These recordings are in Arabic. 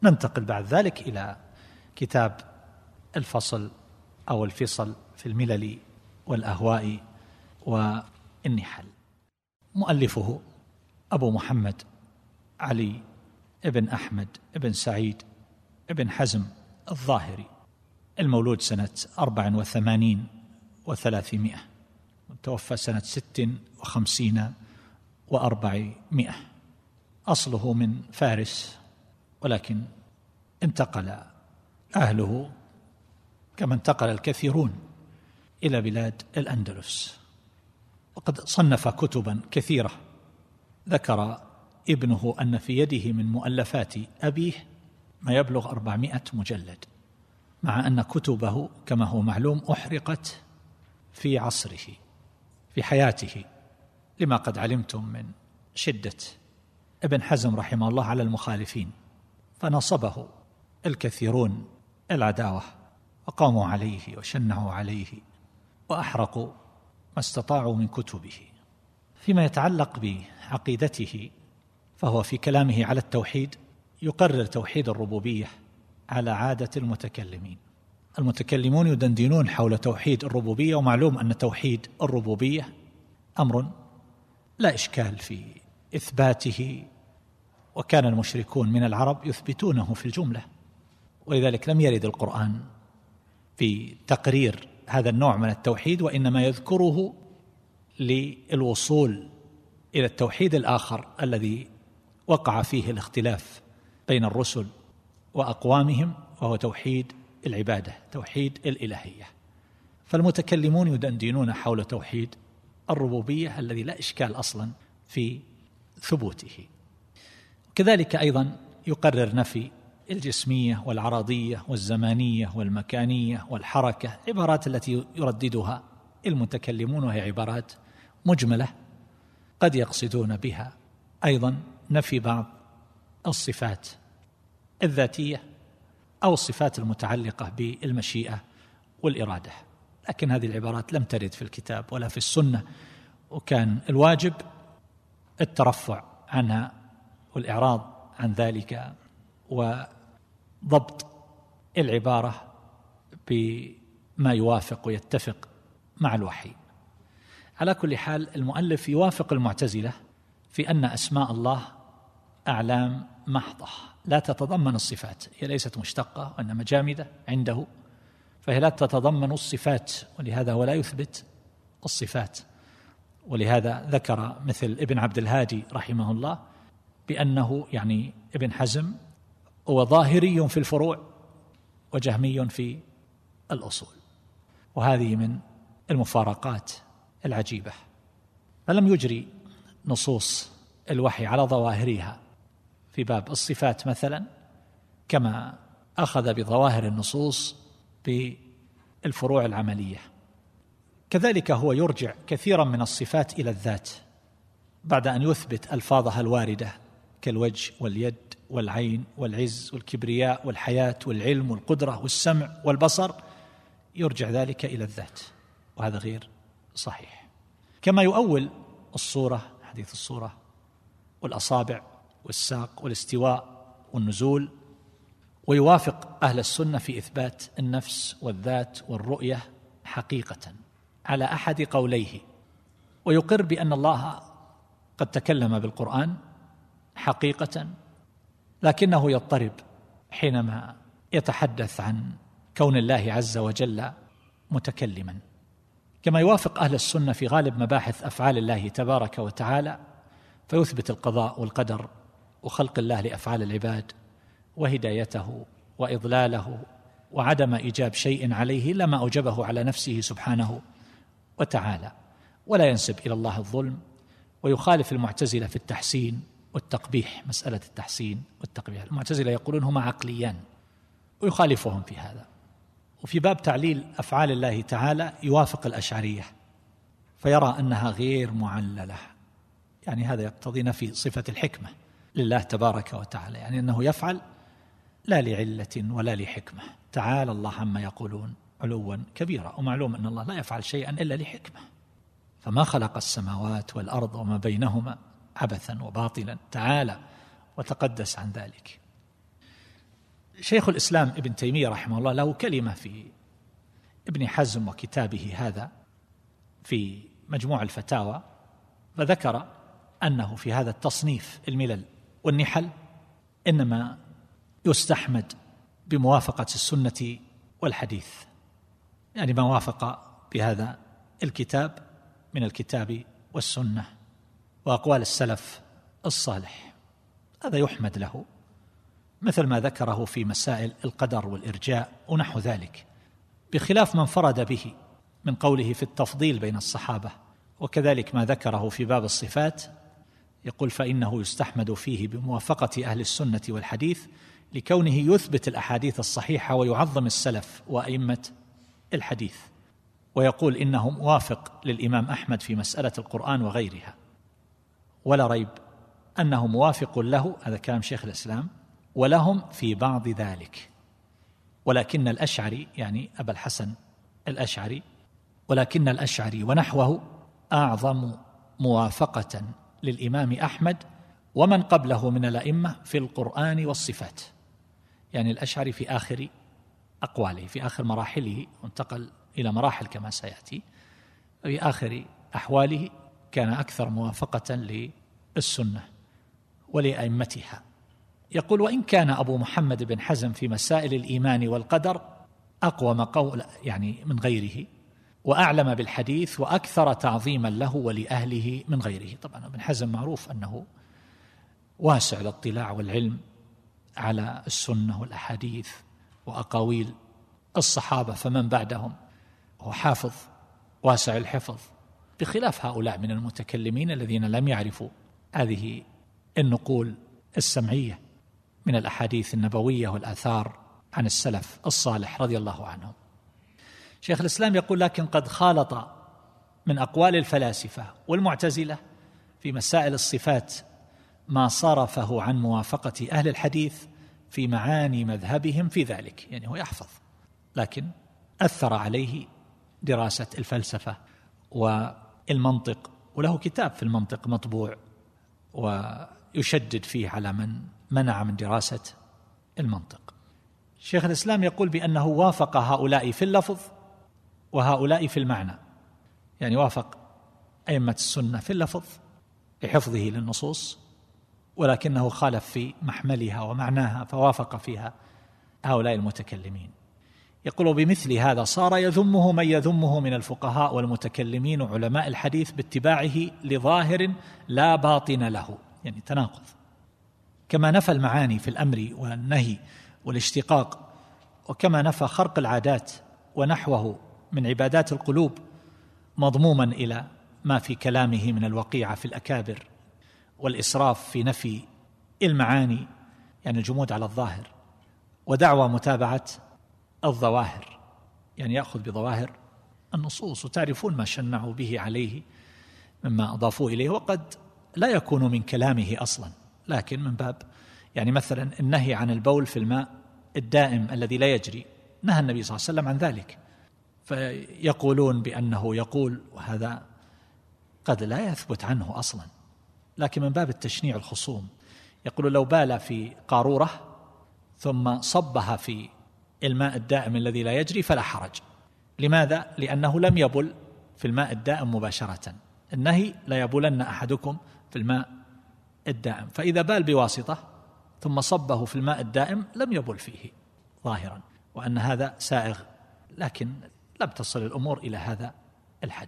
ننتقل بعد ذلك إلى كتاب الفصل أو الفصل في الملل والأهواء والنحل. مؤلفه أبو محمد علي ابن أحمد ابن سعيد ابن حزم الظاهري، المولود سنة 84 و300، توفى سنة 56 و400. أصله من فارس، ولكن انتقل أهله كما انتقل الكثيرون إلى بلاد الأندلس، وقد صنف كتبا كثيرة. ذكر ابنه أن في يده من مؤلفات أبيه ما يبلغ 400 مجلد، مع أن كتبه كما هو معلوم أحرقت في عصره في حياته، لما قد علمتم من شدة ابن حزم رحمه الله على المخالفين، فنصبه الكثيرون العداوة وقاموا عليه وشنعوا عليه وأحرقوا ما استطاعوا من كتبه. فيما يتعلق بعقيدته فهو في كلامه على التوحيد يقرر توحيد الربوبية على عادة المتكلمين. المتكلمون يدندنون حول توحيد الربوبية، ومعلوم أن توحيد الربوبية أمر لا إشكال في إثباته، وكان المشركون من العرب يثبتونه في الجملة، ولذلك لم يرد القرآن في تقرير هذا النوع من التوحيد، وإنما يذكره للوصول إلى التوحيد الآخر الذي وقع فيه الاختلاف بين الرسل وأقوامهم، وهو توحيد العبادة، توحيد الإلهية. فالمتكلمون يدندنون حول توحيد الربوبية الذي لا إشكال أصلا في ثبوته. كذلك أيضا يقرر نفي الجسمية والعرضية والزمانية والمكانية والحركة، عبارات التي يرددها المتكلمون، وهي عبارات مجملة قد يقصدون بها أيضا نفي بعض الصفات الذاتية أو الصفات المتعلقة بالمشيئة والإرادة، لكن هذه العبارات لم ترد في الكتاب ولا في السنة، وكان الواجب الترفع عنها والإعراض عن ذلك وضبط العبارة بما يوافق ويتفق مع الوحي. على كل حال المؤلف يوافق المعتزلة في أن أسماء الله أعلام محضة لا تتضمن الصفات، هي ليست مشتقة وإنما جامدة عنده، فهي لا تتضمن الصفات، ولهذا هو لا يثبت الصفات. ولهذا ذكر مثل ابن عبد الهادي رحمه الله بأنه يعني ابن حزم هو ظاهري في الفروع وجهمي في الأصول، وهذه من المفارقات العجيبة. فلم يجري نصوص الوحي على ظواهرها في باب الصفات مثلا، كما أخذ بظواهر النصوص بالفروع العملية. كذلك هو يرجع كثيرا من الصفات إلى الذات بعد أن يثبت ألفاظها الواردة كالوجه واليد والعين والعز والكبرياء والحياة والعلم والقدرة والسمع والبصر، يرجع ذلك إلى الذات، وهذا غير صحيح. كما يؤول الصورة، حديث الصورة والأصابع والساق والاستواء والنزول، ويوافق أهل السنة في إثبات النفس والذات والرؤية حقيقة على أحد قوليه، ويقر بأن الله قد تكلم بالقرآن حقيقة، لكنه يضطرب حينما يتحدث عن كون الله عز وجل متكلما. كما يوافق أهل السنة في غالب مباحث أفعال الله تبارك وتعالى، فيثبت القضاء والقدر وخلق الله لأفعال العباد وهدايته وإضلاله وعدم إيجاب شيء عليه إلا ما أوجبه على نفسه سبحانه وتعالى، ولا ينسب إلى الله الظلم. ويخالف المعتزلة في التحسين والتقبيح، مسألة التحسين والتقبيح المعتزلة يقولون هما عقليان، ويخالفهم في هذا. وفي باب تعليل أفعال الله تعالى يوافق الأشعرية، فيرى أنها غير معللة، يعني هذا يقتضي نفي صفة الحكمة لله تبارك وتعالى، يعني أنه يفعل لا لعلة ولا لحكمة. تعالى الله عما يقولون علوا كبيرا، ومعلوم أن الله لا يفعل شيئا إلا لحكمة، فما خلق السماوات والأرض وما بينهما عبثا وباطلا، تعالى وتقدس عن ذلك. شيخ الإسلام ابن تيمية رحمه الله له كلمة في ابن حزم وكتابه هذا في مجموع الفتاوى، فذكر أنه في هذا التصنيف الملل والنحل إنما يستحمد بموافقة السنة والحديث، يعني ما وافق بهذا الكتاب من الكتاب والسنة وأقوال السلف الصالح، هذا يحمد له، مثل ما ذكره في مسائل القدر والإرجاء ونحو ذلك، بخلاف ما انفرد به من قوله في التفضيل بين الصحابة. وكذلك ما ذكره في باب الصفات، يقول فإنه يستحمد فيه بموافقة أهل السنة والحديث لكونه يثبت الأحاديث الصحيحة ويعظم السلف وأئمة الحديث، ويقول إنه موافق للإمام أحمد في مسألة القرآن وغيرها، ولا ريب أنه موافق له، هذا كلام شيخ الإسلام، ولهم في بعض ذلك، ولكن الأشعري يعني أبا الحسن الأشعري، ولكن الأشعري ونحوه أعظم موافقة للإمام أحمد ومن قبله من الأئمة في القرآن والصفات. يعني الأشعري في آخر أقواله، في آخر مراحله، وانتقل إلى مراحل كما سيأتي، في آخر أحواله كان أكثر موافقة للسنة ولأئمتها. يقول وإن كان أبو محمد بن حزم في مسائل الإيمان والقدر أقوم قول يعني من غيره، وأعلم بالحديث وأكثر تعظيما له ولأهله من غيره. طبعا ابن حزم معروف أنه واسع الاطلاع والعلم على السنة والأحاديث وأقاويل الصحابة فمن بعدهم، هو حافظ واسع الحفظ، بخلاف هؤلاء من المتكلمين الذين لم يعرفوا هذه النقول السمعية من الأحاديث النبوية والآثار عن السلف الصالح رضي الله عنهم. شيخ الإسلام يقول لكن قد خالط من أقوال الفلاسفة والمعتزلة في مسائل الصفات ما صرفه عن موافقة أهل الحديث في معاني مذهبهم في ذلك، يعني هو يحفظ لكن أثر عليه دراسة الفلسفة والمنطق، وله كتاب في المنطق مطبوع ويشدد فيه على من منع من دراسة المنطق. شيخ الإسلام يقول بأنه وافق هؤلاء في اللفظ وهؤلاء في المعنى، يعني وافق أئمة السنة في اللفظ لحفظه للنصوص، ولكنه خالف في محملها ومعناها فوافق فيها هؤلاء المتكلمين. يقول بمثل هذا صار يذمه من يذمه من الفقهاء والمتكلمين وعلماء الحديث باتباعه لظاهر لا باطن له، يعني تناقض، كما نفى المعاني في الأمر والنهي والاشتقاق، وكما نفى خرق العادات ونحوه من عبادات القلوب مضموما إلى ما في كلامه من الوقيعة في الأكابر والإسراف في نفي المعاني، يعني الجمود على الظاهر، ودعوى متابعة الظواهر، يعني يأخذ بظواهر النصوص، وتعرفون ما شنعوا به عليه مما أضافوه إليه، وقد لا يكون من كلامه أصلا، لكن من باب يعني مثلا النهي عن البول في الماء الدائم الذي لا يجري، نهى النبي صلى الله عليه وسلم عن ذلك، فيقولون بأنه يقول، وهذا قد لا يثبت عنه أصلا، لكن من باب التشنيع الخصوم يقول لو بال في قارورة ثم صبها في الماء الدائم الذي لا يجري فلا حرج. لماذا؟ لأنه لم يبل في الماء الدائم مباشرة، النهي لا يبولن أحدكم في الماء الدائم، فإذا بال بواسطة ثم صبه في الماء الدائم لم يبل فيه ظاهرا، وأن هذا سائغ، لكن لم تصل الأمور إلى هذا الحد.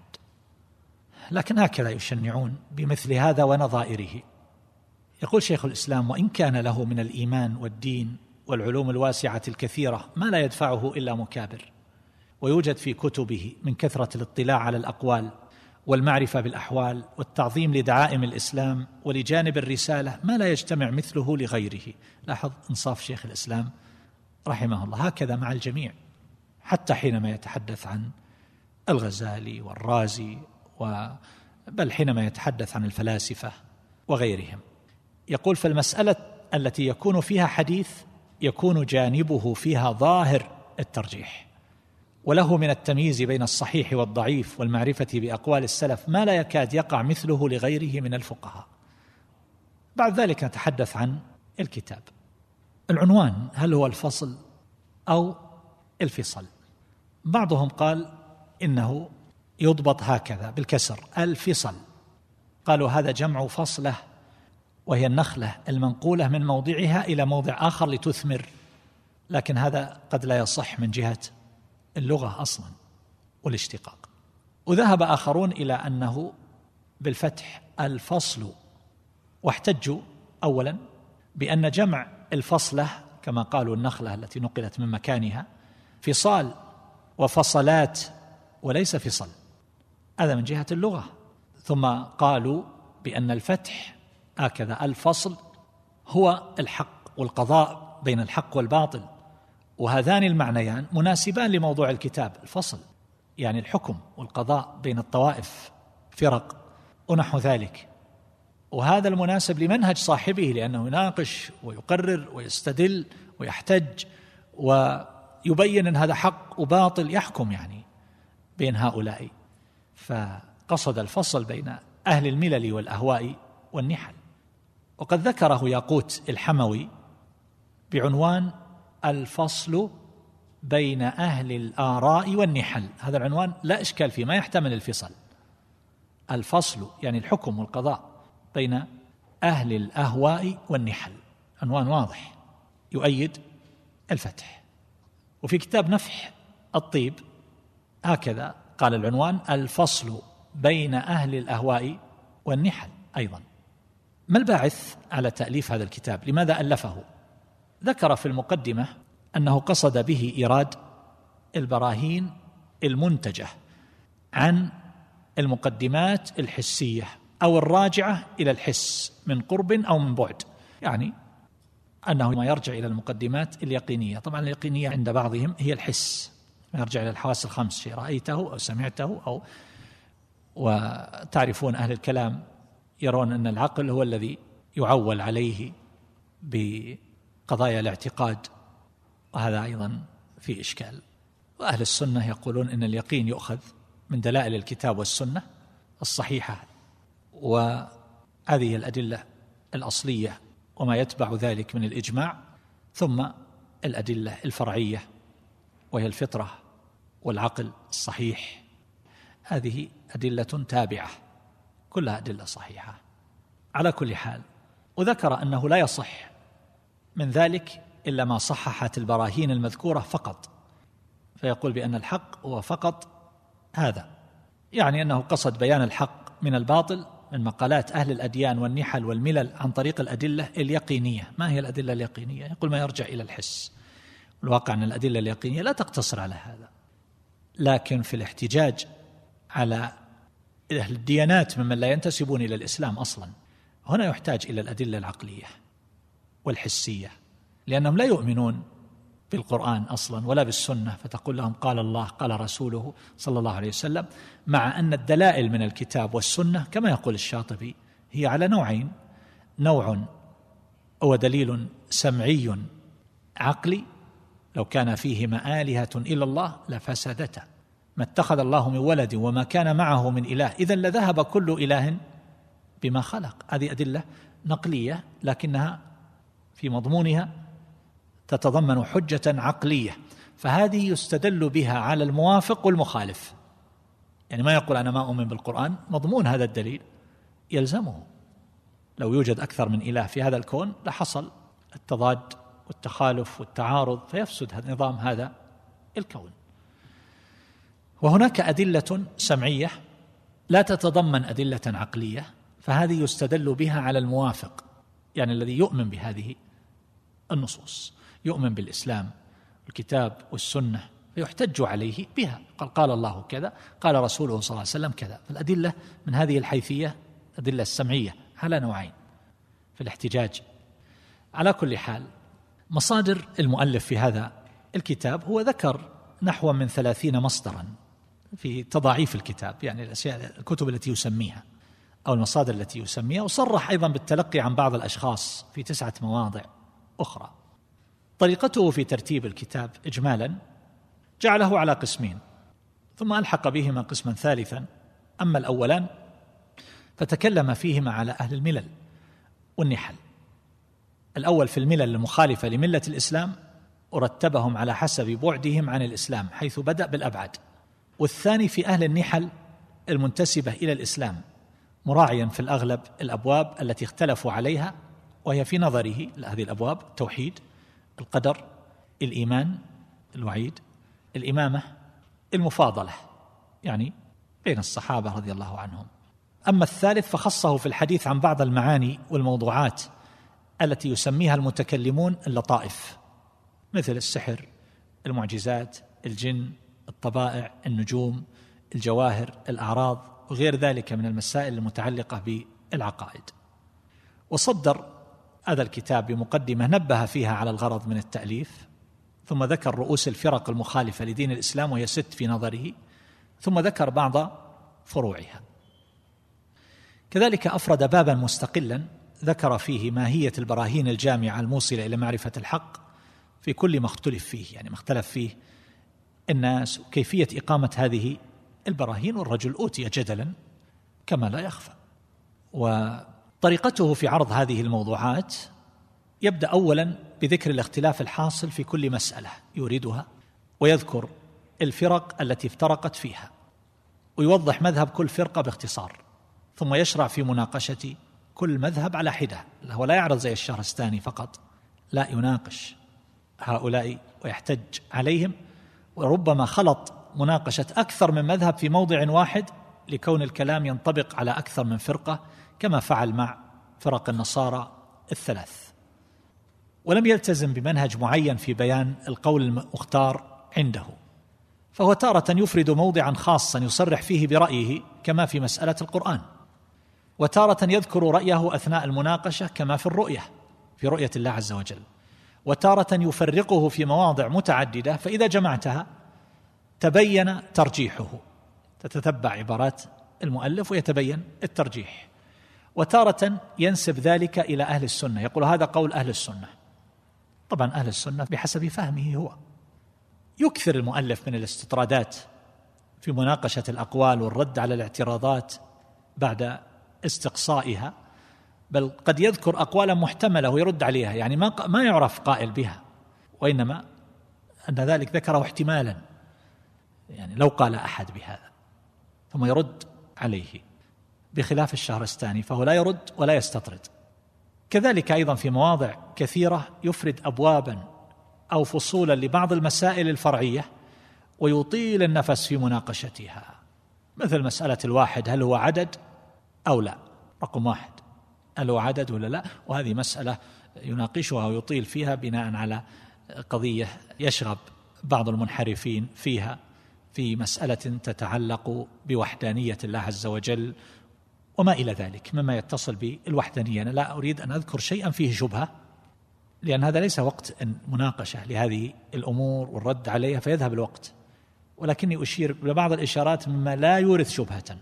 لكن هكذا يشنعون بمثل هذا ونظائره. يقول شيخ الإسلام وإن كان له من الإيمان والدين والعلوم الواسعة الكثيرة ما لا يدفعه إلا مكابر، ويوجد في كتبه من كثرة الاطلاع على الأقوال والمعرفة بالأحوال والتعظيم لدعائم الإسلام ولجانب الرسالة ما لا يجتمع مثله لغيره. لاحظ إنصاف شيخ الإسلام رحمه الله، هكذا مع الجميع، حتى حينما يتحدث عن الغزالي والرازي بل حينما يتحدث عن الفلاسفة وغيرهم. يقول فالمسألة التي يكون فيها حديث يكون جانبه فيها ظاهر الترجيح، وله من التمييز بين الصحيح والضعيف والمعرفة بأقوال السلف ما لا يكاد يقع مثله لغيره من الفقهاء. بعد ذلك نتحدث عن الكتاب. العنوان هل هو الفصل أو الفصل؟ بعضهم قال إنه يضبط هكذا بالكسر الفصل، قالوا هذا جمع فصلة، وهي النخلة المنقولة من موضعها إلى موضع آخر لتثمر، لكن هذا قد لا يصح من جهة اللغة أصلا والاشتقاق. وذهب آخرون إلى أنه بالفتح الفصل، واحتجوا أولا بأن جمع الفصلة كما قالوا النخلة التي نقلت من مكانها فصال وفصلات وليس فصل، هذا من جهة اللغة. ثم قالوا بأن الفتح هكذا الفصل هو الحق والقضاء بين الحق والباطل، وهذان المعنيان مناسبان لموضوع الكتاب، الفصل يعني الحكم والقضاء بين الطوائف فرق ونحو ذلك، وهذا المناسب لمنهج صاحبه لأنه يناقش ويقرر ويستدل ويحتج ويبين أن هذا حق وباطل، يحكم يعني بين هؤلاء، فقصد الفصل بين أهل الملل والأهواء والنحل. وقد ذكره ياقوت الحموي بعنوان الفصل بين أهل الآراء والنحل، هذا العنوان لا إشكال فيه، ما يحتمل الفصل. الفصل يعني الحكم والقضاء بين أهل الأهواء والنحل، عنوان واضح يؤيد الفتح. وفي كتاب نفح الطيب هكذا قال العنوان الفصل بين أهل الأهواء والنحل أيضا. ما الباعث على تأليف هذا الكتاب؟ لماذا ألفه؟ ذكر في المقدمة أنه قصد به إيراد البراهين المنتجة عن المقدمات الحسية أو الراجعة إلى الحس من قرب أو من بعد، يعني أنه ما يرجع إلى المقدمات اليقينية. طبعا اليقينية عند بعضهم هي الحس، ما يرجع إلى الحواس الخمس، شيء رأيته أو سمعته أو، وتعرفون أهل الكلام يرون أن العقل هو الذي يعول عليه بقضايا الاعتقاد، وهذا أيضا في إشكال. وأهل السنة يقولون أن اليقين يؤخذ من دلائل الكتاب والسنة الصحيحة، وهذه الأدلة الأصلية وما يتبع ذلك من الإجماع، ثم الأدلة الفرعية وهي الفطرة والعقل الصحيح، هذه أدلة تابعة كلها أدلة صحيحة على كل حال. وذكر أنه لا يصح من ذلك إلا ما صححت البراهين المذكورة فقط، فيقول بأن الحق هو فقط هذا، يعني أنه قصد بيان الحق من الباطل من مقالات أهل الأديان والنحل والملل عن طريق الأدلة اليقينية. ما هي الأدلة اليقينية؟ يقول ما يرجع إلى الحس. الواقع أن الأدلة اليقينية لا تقتصر على هذا، لكن في الاحتجاج على أهل الديانات ممن لا ينتسبون إلى الإسلام أصلا، هنا يحتاج إلى الأدلة العقلية والحسية، لأنهم لا يؤمنون بالقرآن أصلا ولا بالسنة، فتقول لهم قال الله قال رسوله صلى الله عليه وسلم، مع أن الدلائل من الكتاب والسنة كما يقول الشاطبي هي على نوعين: نوع هو دليل سمعي عقلي، لو كان فيهما آلهة إلا الله لفسدتا، ما اتخذ الله من ولد وما كان معه من إله إذن لذهب كل إله بما خلق. هذه أدلة نقلية لكنها في مضمونها تتضمن حجة عقلية، فهذه يستدل بها على الموافق والمخالف، يعني ما يقول أنا ما أؤمن بالقرآن، مضمون هذا الدليل يلزمه. لو يوجد أكثر من إله في هذا الكون لحصل التضاد والتخالف والتعارض، فيفسد نظام هذا الكون. وهناك أدلة سمعية لا تتضمن أدلة عقلية، فهذه يستدل بها على الموافق، يعني الذي يؤمن بهذه النصوص، يؤمن بالإسلام الكتاب والسنة، فيحتج عليه بها، قال الله كذا قال رسوله صلى الله عليه وسلم كذا. فالأدلة من هذه الحيثية الأدلة السمعية على نوعين في الاحتجاج. على كل حال مصادر المؤلف في هذا الكتاب هو ذكر نحو من 30 مصدرا في تضاعيف الكتاب، يعني الكتب التي يسميها أو المصادر التي يسميها، وصرح أيضا بالتلقي عن بعض الأشخاص في 9 مواضع أخرى. طريقته في ترتيب الكتاب إجمالا جعله على قسمين، ثم ألحق بهما قسما ثالثا. أما الأولان فتكلم فيهما على أهل الملل والنحل، الأول في الملل المخالفة لملة الإسلام ورتبهم على حسب بعدهم عن الإسلام حيث بدأ بالأبعد، والثاني في أهل النحل المنتسبة إلى الإسلام مراعيا في الأغلب الأبواب التي اختلفوا عليها، وهي في نظره هذه الأبواب: التوحيد، القدر، الإيمان، الوعيد، الإمامة، المفاضلة، يعني بين الصحابة رضي الله عنهم. أما الثالث فخصه في الحديث عن بعض المعاني والموضوعات التي يسميها المتكلمون اللطائف، مثل السحر، المعجزات، الجن، الطبائع، النجوم، الجواهر، الأعراض، وغير ذلك من المسائل المتعلقة بالعقائد. وصدر هذا الكتاب بمقدمة نبه فيها على الغرض من التأليف، ثم ذكر رؤوس الفرق المخالفة لدين الإسلام وهي 6 في نظره، ثم ذكر بعض فروعها. كذلك أفرد بابا مستقلا ذكر فيه ماهية البراهين الجامعة الموصلة إلى معرفة الحق في كل ما اختلف فيه، يعني ما اختلف فيه الناس، وكيفية إقامة هذه البراهين، والرجل أوتي جدلا كما لا يخفى. وطريقته في عرض هذه الموضوعات يبدأ أولا بذكر الاختلاف الحاصل في كل مسألة يريدها، ويذكر الفرق التي افترقت فيها، ويوضح مذهب كل فرقة باختصار، ثم يشرع في مناقشة كل مذهب على حدة. هو لا يعرض زي الشهرستاني فقط، لا، يناقش هؤلاء ويحتج عليهم، وربما خلط مناقشة أكثر من مذهب في موضع واحد لكون الكلام ينطبق على أكثر من فرقة، كما فعل مع فرق النصارى الثلاث. ولم يلتزم بمنهج معين في بيان القول المختار عنده، فهو تارة يفرد موضعا خاصا يصرح فيه برأيه كما في مسألة القرآن، وتارة يذكر رأيه أثناء المناقشة كما في الرؤية، في رؤية الله عز وجل، وتارة يفرقه في مواضع متعددة، فإذا جمعتها تبين ترجيحه، تتتبع عبارات المؤلف ويتبين الترجيح. وتارة ينسب ذلك إلى أهل السنة، يقول هذا قول أهل السنة. طبعا أهل السنة بحسب فهمه هو. يكثر المؤلف من الاستطرادات في مناقشة الأقوال والرد على الاعتراضات بعد استقصائها، بل قد يذكر أقوالا محتملة ويرد عليها، يعني ما يعرف قائل بها، وإنما أن ذلك ذكره احتمالا، يعني لو قال أحد بهذا، ثم يرد عليه، بخلاف الشهرستاني فهو لا يرد ولا يستطرد. كذلك أيضا في مواضع كثيرة يفرد أبوابا أو فصولا لبعض المسائل الفرعية ويطيل النفس في مناقشتها، مثل مسألة الواحد، هل هو عدد أو لا؟ رقم 1، هل هو عدد ولا لا؟ وهذه مسألة يناقشها ويطيل فيها بناء على قضية يشغب بعض المنحرفين فيها في مسألة تتعلق بوحدانية الله عز وجل وما إلى ذلك مما يتصل بالوحدانية. أنا لا أريد أن أذكر شيئا فيه شبهة، لأن هذا ليس وقت مناقشة لهذه الأمور والرد عليها فيذهب الوقت، ولكني أشير لبعض الإشارات مما لا يورث شبهة،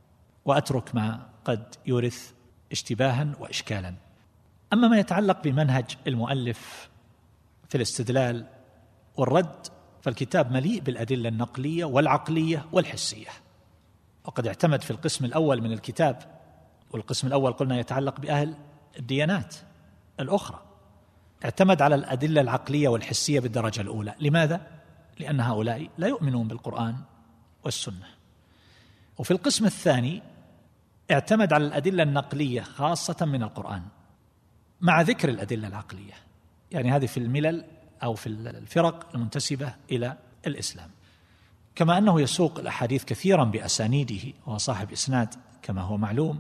وأترك ما قد يورث اشتباها وإشكالا. أما ما يتعلق بمنهج المؤلف في الاستدلال والرد، فالكتاب مليء بالأدلة النقلية والعقلية والحسية، وقد اعتمد في القسم الأول من الكتاب، والقسم الأول قلنا يتعلق بأهل الديانات الأخرى، اعتمد على الأدلة العقلية والحسية بالدرجة الأولى. لماذا؟ لأن هؤلاء لا يؤمنون بالقرآن والسنة. وفي القسم الثاني اعتمد على الأدلة النقلية خاصة من القرآن مع ذكر الأدلة العقلية، يعني هذه في الملل أو في الفرق المنتسبة إلى الإسلام. كما أنه يسوق الأحاديث كثيرا بأسانيده، وهو صاحب إسناد كما هو معلوم،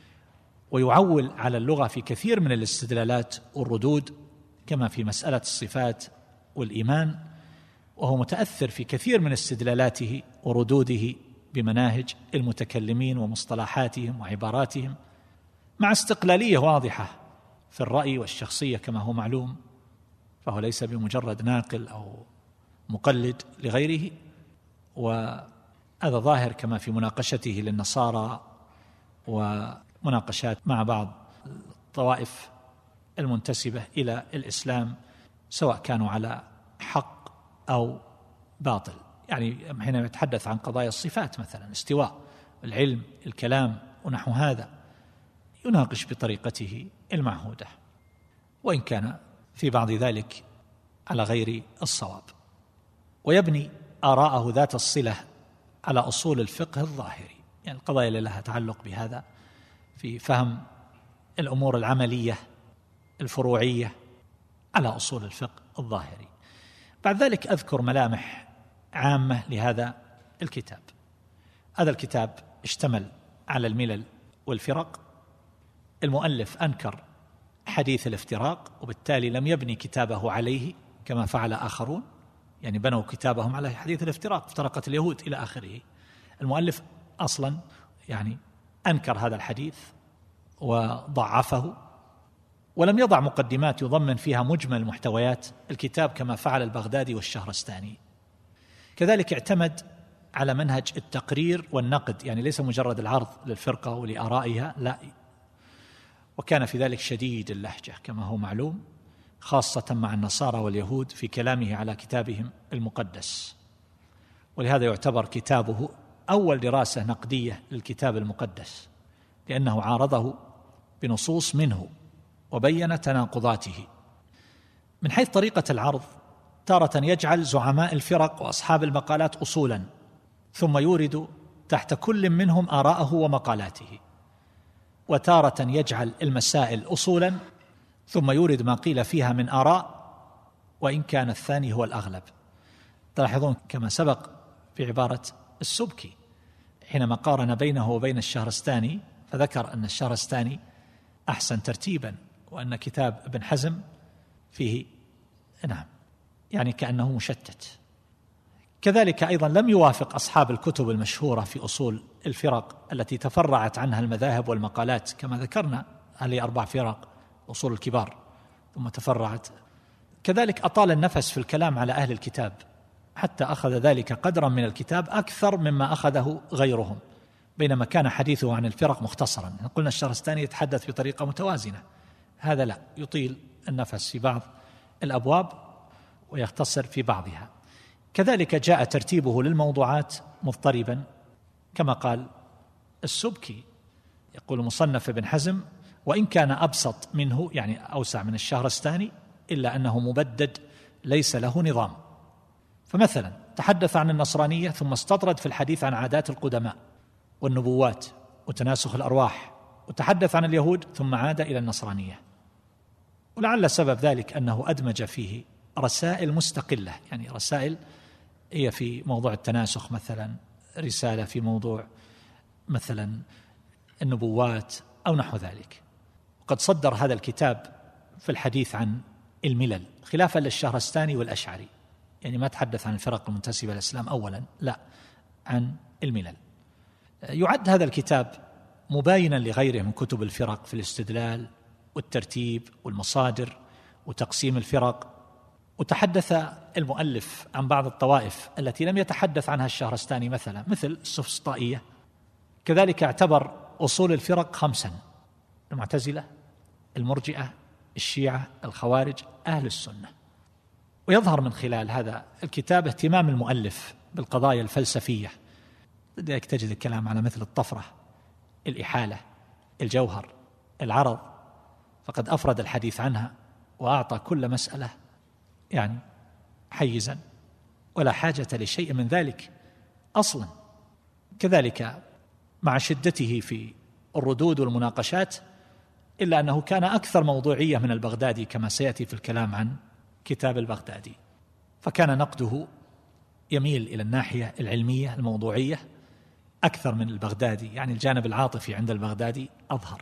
ويعول على اللغة في كثير من الاستدلالات والردود كما في مسألة الصفات والإيمان، وهو متأثر في كثير من استدلالاته وردوده بمناهج المتكلمين ومصطلحاتهم وعباراتهم، مع استقلالية واضحة في الرأي والشخصية كما هو معلوم، فهو ليس بمجرد ناقل أو مقلد لغيره. وهذا ظاهر كما في مناقشته للنصارى ومناقشات مع بعض الطوائف المنتسبة إلى الإسلام، سواء كانوا على حق أو باطل. يعني حين يتحدث عن قضايا الصفات مثلا، استواء، العلم، الكلام ونحو هذا، يناقش بطريقته المعهودة. وإن كان في بعض ذلك على غير الصواب، ويبني آراءه ذات الصلة على أصول الفقه الظاهري، يعني القضايا اللي لها تعلق بهذا في فهم الأمور العملية الفروعية على أصول الفقه الظاهري. بعد ذلك أذكر ملامح عامة لهذا الكتاب. هذا الكتاب اشتمل على الملل والفرق. المؤلف أنكر حديث الافتراق، وبالتالي لم يبني كتابه عليه كما فعل آخرون، يعني بنوا كتابهم على حديث الافتراق، افترقت اليهود إلى آخره. المؤلف أصلا يعني أنكر هذا الحديث وضعفه، ولم يضع مقدمات يضمن فيها مجمل محتويات الكتاب كما فعل البغدادي والشهرستاني. كذلك اعتمد على منهج التقرير والنقد، يعني ليس مجرد العرض للفرقة ولآرائها، لا، وكان في ذلك شديد اللهجة كما هو معلوم، خاصة مع النصارى واليهود في كلامه على كتابهم المقدس. ولهذا يعتبر كتابه أول دراسة نقدية للكتاب المقدس، لأنه عارضه بنصوص منه وبين تناقضاته. من حيث طريقة العرض، تارة يجعل زعماء الفرق وأصحاب المقالات أصولا، ثم يورد تحت كل منهم آراءه ومقالاته، وتارة يجعل المسائل أصولا ثم يورد ما قيل فيها من آراء، وإن كان الثاني هو الأغلب. تلاحظون كما سبق في عبارة السبكي حينما قارن بينه وبين الشهرستاني، فذكر أن الشهرستاني أحسن ترتيبا، وأن كتاب ابن حزم فيه يعني كأنه مشتت. كذلك أيضا لم يوافق أصحاب الكتب المشهورة في أصول الفرق التي تفرعت عنها المذاهب والمقالات، كما ذكرنا هذه 4 فرق أصول الكبار ثم تفرعت. كذلك أطال النفس في الكلام على أهل الكتاب، حتى أخذ ذلك قدرا من الكتاب أكثر مما أخذه غيرهم، بينما كان حديثه عن الفرق مختصرا. قلنا الشهرستاني يتحدث بطريقة متوازنة، هذا لا، يطيل النفس في بعض الأبواب ويختصر في بعضها. كذلك جاء ترتيبه للموضوعات مضطربا، كما قال السبكي، يقول مصنف ابن حزم وإن كان أبسط منه، يعني أوسع من الشهرستاني، إلا أنه مبدد ليس له نظام. فمثلا تحدث عن النصرانية ثم استطرد في الحديث عن عادات القدماء والنبوات وتناسخ الأرواح، وتحدث عن اليهود ثم عاد إلى النصرانية. ولعل سبب ذلك أنه أدمج فيه رسائل مستقلة، يعني رسائل هي في موضوع التناسخ مثلا، رسالة في موضوع مثلا النبوات أو نحو ذلك. وقد صدر هذا الكتاب في الحديث عن الملل، خلافا للشهرستاني والأشعري، يعني ما تحدث عن الفرق المنتسبة للإسلام أولا، لا، عن الملل. يعد هذا الكتاب مباينا لغيره من كتب الفرق في الاستدلال والترتيب والمصادر وتقسيم الفرق. وتحدث المؤلف عن بعض الطوائف التي لم يتحدث عنها الشهرستاني، مثلا مثل السفسطائية. كذلك اعتبر أصول الفرق 5: المعتزلة، المرجئة، الشيعة، الخوارج، أهل السنة. ويظهر من خلال هذا الكتاب اهتمام المؤلف بالقضايا الفلسفية، لذلك تجد الكلام على مثل الطفرة، الإحالة، الجوهر، العرض، فقد أفرد الحديث عنها وأعطى كل مسألة يعني حيزا، ولا حاجة لشيء من ذلك أصلا. كذلك مع شدته في الردود والمناقشات، إلا أنه كان أكثر موضوعية من البغدادي كما سيأتي في الكلام عن كتاب البغدادي، فكان نقده يميل إلى الناحية العلمية الموضوعية أكثر من البغدادي، يعني الجانب العاطفي عند البغدادي أظهر.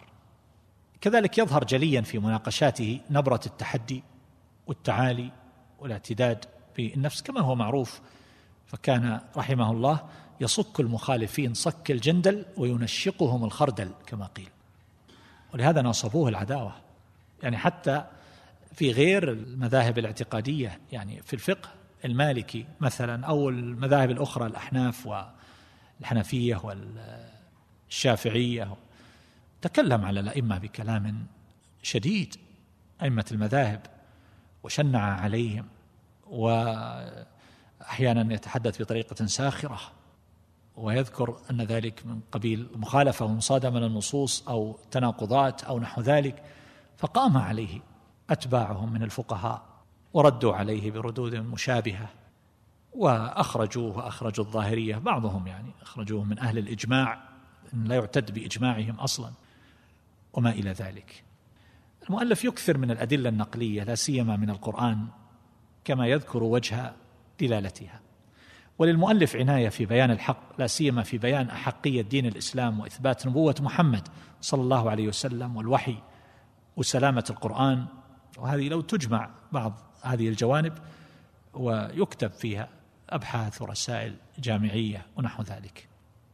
كذلك يظهر جليا في مناقشاته نبرة التحدي والتعالي والاعتداد بالنفس كما هو معروف، فكان رحمه الله يصك المخالفين صك الجندل وينشقهم الخردل كما قيل، ولهذا ناصبوه العداوة، يعني حتى في غير المذاهب الاعتقادية، يعني في الفقه المالكي مثلا أو المذاهب الأخرى، الأحناف والحنفية والشافعية، تكلم على الأئمة بكلام شديد، أئمة المذاهب، وشنع عليهم، وأحيانا يتحدث بطريقة ساخرة، ويذكر أن ذلك من قبيل مخالفة ومصادمة للنصوص أو تناقضات أو نحو ذلك، فقام عليه أتباعهم من الفقهاء وردوا عليه بردود مشابهة، وأخرجوه وأخرجوا الظاهرية، بعضهم يعني أخرجوه من أهل الإجماع لا يعتد بإجماعهم أصلا وما إلى ذلك. المؤلف يكثر من الأدلة النقلية لا سيما من القرآن كما يذكر وجه دلالتها، وللمؤلف عناية في بيان الحق لا سيما في بيان أحقية دين الإسلام وإثبات نبوة محمد صلى الله عليه وسلم والوحي وسلامة القرآن. وهذه لو تجمع بعض هذه الجوانب ويكتب فيها أبحاث ورسائل جامعية ونحو ذلك.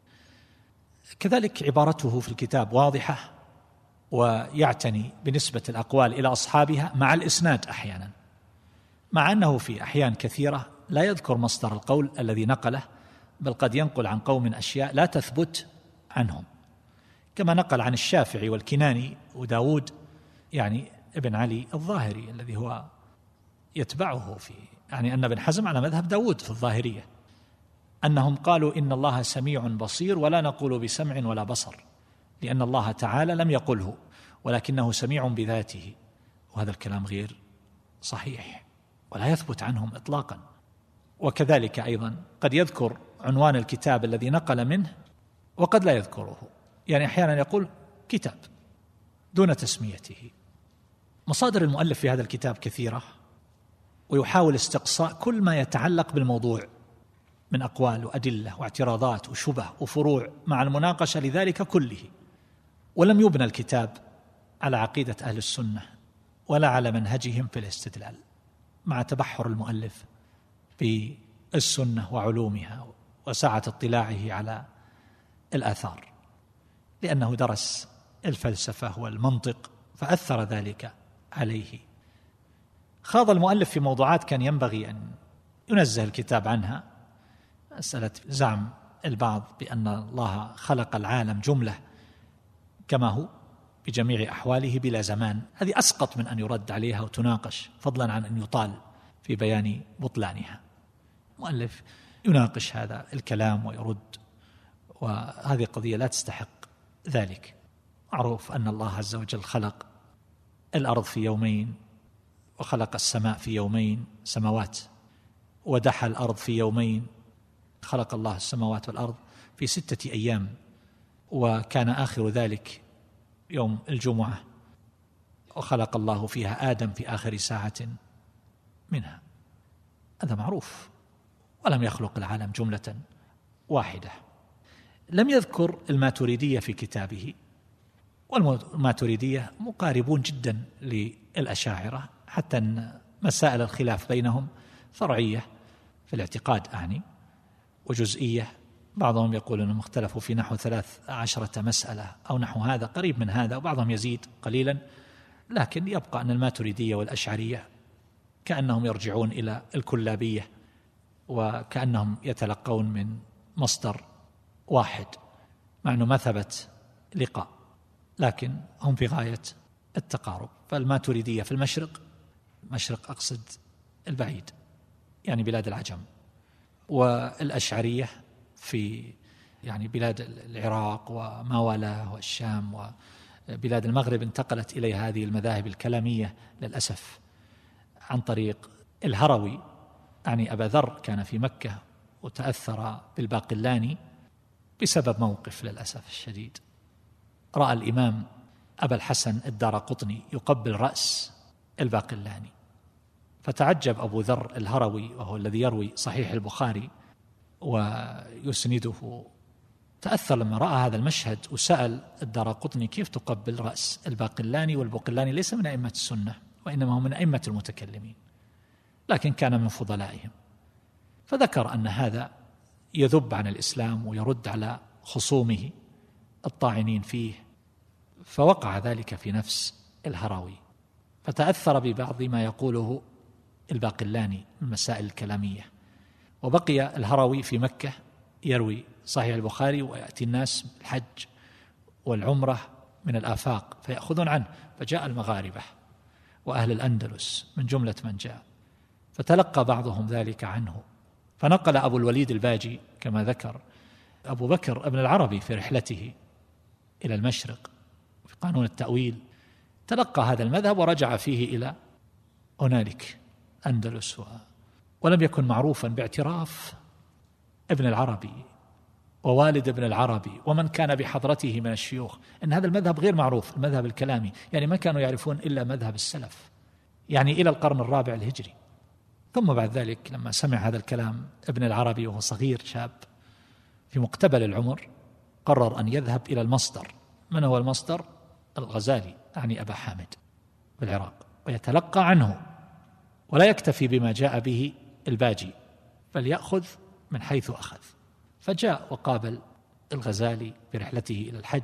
كذلك عبارته في الكتاب واضحة، ويعتني بنسبة الأقوال إلى أصحابها مع الإسناد أحيانا، مع أنه في أحيان كثيرة لا يذكر مصدر القول الذي نقله، بل قد ينقل عن قوم أشياء لا تثبت عنهم، كما نقل عن الشافعي والكناني وداود يعني ابن علي الظاهري الذي هو يتبعه في يعني أن ابن حزم على مذهب داود في الظاهرية، أنهم قالوا إن الله سميع بصير ولا نقول بسمع ولا بصر، لأن الله تعالى لم يقله ولكنه سميع بذاته، وهذا الكلام غير صحيح ولا يثبت عنهم إطلاقا. وكذلك أيضا قد يذكر عنوان الكتاب الذي نقل منه وقد لا يذكره، يعني أحيانا يقول كتاب دون تسميته. مصادر المؤلف في هذا الكتاب كثيرة، ويحاول استقصاء كل ما يتعلق بالموضوع من أقوال وأدلة واعتراضات وشبه وفروع مع المناقشة لذلك كله. ولم يبنى الكتاب على عقيدة أهل السنة ولا على منهجهم في الاستدلال، مع تبحر المؤلف بالسنة وعلومها وسعة اطلاعه على الآثار، لأنه درس الفلسفة والمنطق فأثر ذلك عليه. خاض المؤلف في موضوعات كان ينبغي أن ينزه الكتاب عنها، مسألة زعم البعض بأن الله خلق العالم جملة كما هو بجميع أحواله بلا زمان، هذه أسقط من أن يرد عليها وتناقش، فضلا عن أن يطال في بيان بطلانها. المؤلف يناقش هذا الكلام ويرد، وهذه قضية لا تستحق ذلك. معروف أن الله عز وجل خلق الأرض في يومين، وخلق السماء في يومين سماوات، ودحى الأرض في يومين، خلق الله السماوات والأرض في 6 أيام، وكان آخر ذلك يوم الجمعة، وخلق الله فيها آدم في آخر ساعة منها. هذا معروف، ولم يخلق العالم جملة واحدة. لم يذكر الماتريدية في كتابه، والماتريدية مقاربون جدا للأشاعرة، حتى أن مسائل الخلاف بينهم فرعية في الاعتقاد وجزئية. بعضهم يقول أنهم اختلفوا في نحو 13 مسألة أو نحو هذا قريب من هذا، وبعضهم يزيد قليلا، لكن يبقى أن الماتريدية والأشعرية كأنهم يرجعون إلى الكلابية، وكأنهم يتلقون من مصدر واحد، مع أنه ما ثبت لقاء، لكن هم في غاية التقارب. فالماتريدية في المشرق، مشرق أقصد البعيد يعني بلاد العجم، والأشعرية في يعني بلاد العراق وما والاه والشام وبلاد المغرب. انتقلت إليها هذه المذاهب الكلامية للأسف عن طريق الهروي، يعني أبا ذر كان في مكة وتأثر بالباقلاني بسبب موقف للأسف الشديد. رأى الإمام أبا الحسن الدارقطني يقبل رأس الباقلاني، فتعجب أبو ذر الهروي وهو الذي يروي صحيح البخاري ويسنده، تأثر لما رأى هذا المشهد وسأل الدارقطني كيف تقبل رأس الباقلاني، والباقلاني ليس من أئمة السنة وإنما هو من أئمة المتكلمين، لكن كان من فضلائهم. فذكر أن هذا يذب عن الإسلام ويرد على خصومه الطاعنين فيه، فوقع ذلك في نفس الهروي، فتأثر ببعض ما يقوله الباقلاني من مسائل الكلامية. وبقي الهروي في مكة يروي صحيح البخاري، ويأتي الناس الحج والعمرة من الآفاق فيأخذون عنه، فجاء المغاربة وأهل الأندلس من جملة من جاء، فتلقى بعضهم ذلك عنه. فنقل أبو الوليد الباجي كما ذكر أبو بكر ابن العربي في رحلته إلى المشرق في قانون التأويل، تلقى هذا المذهب ورجع فيه إلى هنالك أندلس، ولم يكن معروفا باعتراف ابن العربي ووالد ابن العربي ومن كان بحضرته من الشيوخ أن هذا المذهب غير معروف، المذهب الكلامي، يعني ما كانوا يعرفون إلا مذهب السلف، يعني إلى القرن الرابع الهجري. ثم بعد ذلك لما سمع هذا الكلام ابن العربي وهو صغير شاب في مقتبل العمر، قرر أن يذهب إلى المصدر. من هو المصدر؟ الغزالي، يعني أبا حامد بالعراق، ويتلقى عنه، ولا يكتفي بما جاء به الباجي بل يأخذ من حيث أخذ. فجاء وقابل الغزالي برحلته إلى الحج،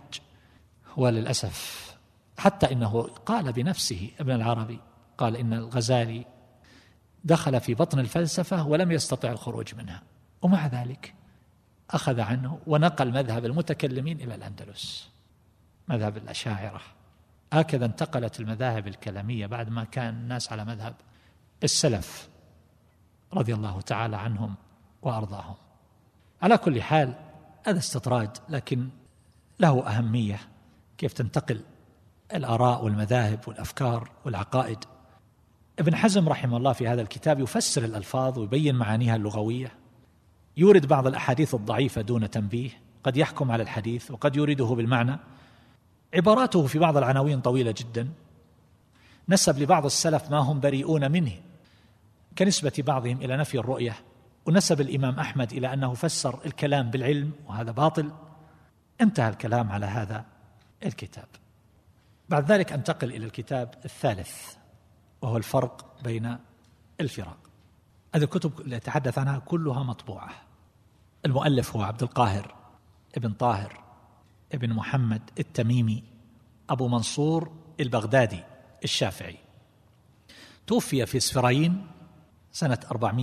وللأسف حتى إنه قال بنفسه ابن العربي، قال إن الغزالي دخل في بطن الفلسفة ولم يستطع الخروج منها، ومع ذلك أخذ عنه ونقل مذهب المتكلمين إلى الأندلس، مذهب الأشاعرة. هكذا انتقلت المذاهب الكلامية بعد ما كان الناس على مذهب السلف رضي الله تعالى عنهم وأرضاهم. على كل حال هذا استطراد، لكن له أهمية، كيف تنتقل الآراء والمذاهب والأفكار والعقائد. ابن حزم رحمه الله في هذا الكتاب يفسر الألفاظ ويبين معانيها اللغوية، يورد بعض الأحاديث الضعيفة دون تنبيه، قد يحكم على الحديث وقد يورده بالمعنى. عباراته في بعض العناوين طويلة جدا، نسب لبعض السلف ما هم بريئون منه كنسبة بعضهم إلى نفي الرؤية، ونسب الإمام أحمد إلى أنه فسر الكلام بالعلم وهذا باطل. انتهى الكلام على هذا الكتاب. بعد ذلك أنتقل إلى الكتاب الثالث وهو الفرق بين الفرق. هذه الكتب اللي أتحدث عنها كلها مطبوعة. المؤلف هو عبد القاهر ابن طاهر ابن محمد التميمي أبو منصور البغدادي الشافعي، توفي في سفراين سنة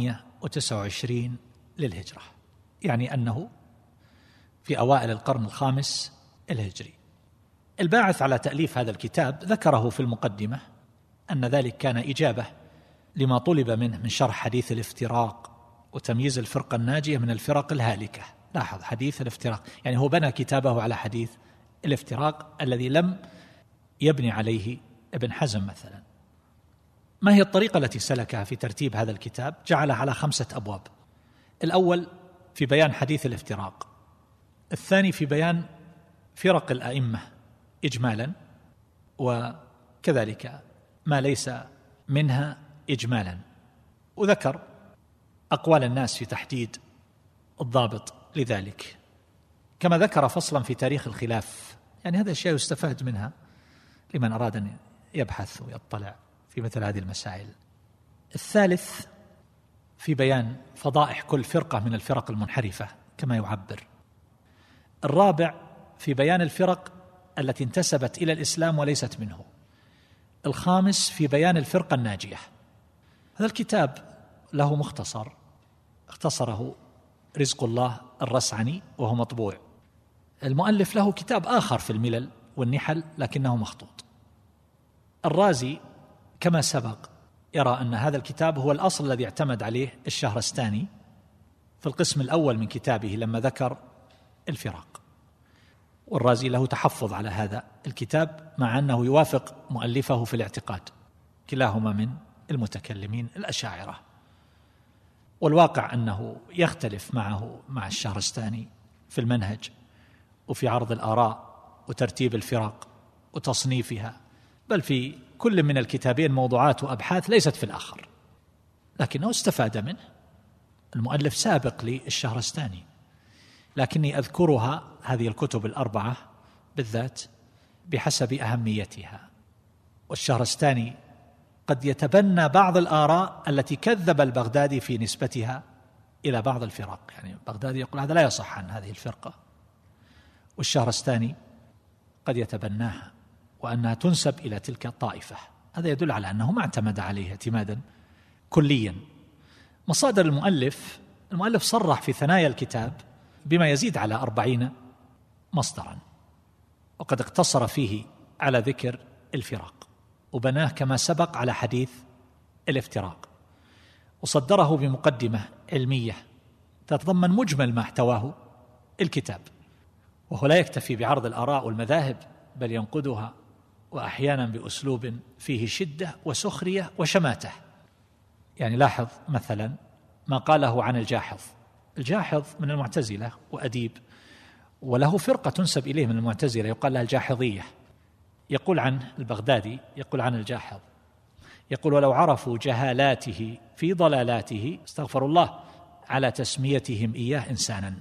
429 للهجرة، يعني أنه في أوائل القرن الخامس الهجري. الباعث على تأليف هذا الكتاب ذكره في المقدمة أن ذلك كان إجابة لما طلب منه من شرح حديث الافتراق وتمييز الفرقة الناجية من الفرق الهالكة. لاحظ، حديث الافتراق، يعني هو بنى كتابه على حديث الافتراق الذي لم يبني عليه ابن حزم مثلا. ما هي الطريقة التي سلكها في ترتيب هذا الكتاب؟ جعلها على 5 أبواب. الأول في بيان حديث الافتراق، الثاني في بيان فرق الأئمة إجمالا، وكذلك ما ليس منها إجمالا، وذكر أقوال الناس في تحديد الضابط لذلك، كما ذكر فصلا في تاريخ الخلاف. يعني هذا الشيء يستفاد منها لمن أراد أن يبحث ويطلع في مثل هذه المسائل. الثالث في بيان فضائح كل فرقة من الفرق المنحرفة كما يعبر. الرابع في بيان الفرق التي انتسبت إلى الإسلام وليست منه. الخامس في بيان الفرقة الناجية. هذا الكتاب له مختصر اختصره رزق الله الرسعني وهو مطبوع. المؤلف له كتاب آخر في الملل والنحل لكنه مخطوط. الرازي كما سبق يرى أن هذا الكتاب هو الأصل الذي اعتمد عليه الشهرستاني في القسم الأول من كتابه لما ذكر الفرق، والرازي له تحفظ على هذا الكتاب مع أنه يوافق مؤلفه في الاعتقاد، كلاهما من المتكلمين الأشاعرة. والواقع أنه يختلف معه مع الشهرستاني في المنهج وفي عرض الآراء وترتيب الفرق وتصنيفها، بل في كل من الكتابين موضوعات وأبحاث ليست في الآخر، لكنه استفاد منه. المؤلف سابق للشهرستاني، لكني أذكرها هذه الكتب الأربعة بالذات بحسب أهميتها. والشهرستاني قد يتبنى بعض الآراء التي كذب البغدادي في نسبتها إلى بعض الفرق، يعني البغدادي يقول هذا لا يصح عن هذه الفرقة، والشهرستاني قد يتبناها وأنها تنسب إلى تلك الطائفة. هذا يدل على أنه ما اعتمد عليه اعتمادا كليا. مصادر المؤلف صرح في ثنايا الكتاب بما يزيد على 40 مصدرا، وقد اقتصر فيه على ذكر الفرق وبناه كما سبق على حديث الافتراق، وصدره بمقدمة علمية تتضمن مجمل ما احتواه الكتاب. وهو لا يكتفي بعرض الآراء والمذاهب بل ينقدها وأحيانا بأسلوب فيه شدة وسخرية وشماتة. يعني لاحظ مثلا ما قاله عن الجاحظ. الجاحظ من المعتزلة وأديب، وله فرقة تنسب إليه من المعتزلة يقال لها الجاحظية. يقول عنه البغدادي، يقول عن الجاحظ، يقول: ولو عرفوا جهالاته في ضلالاته استغفر الله على تسميتهم إياه إنسانا.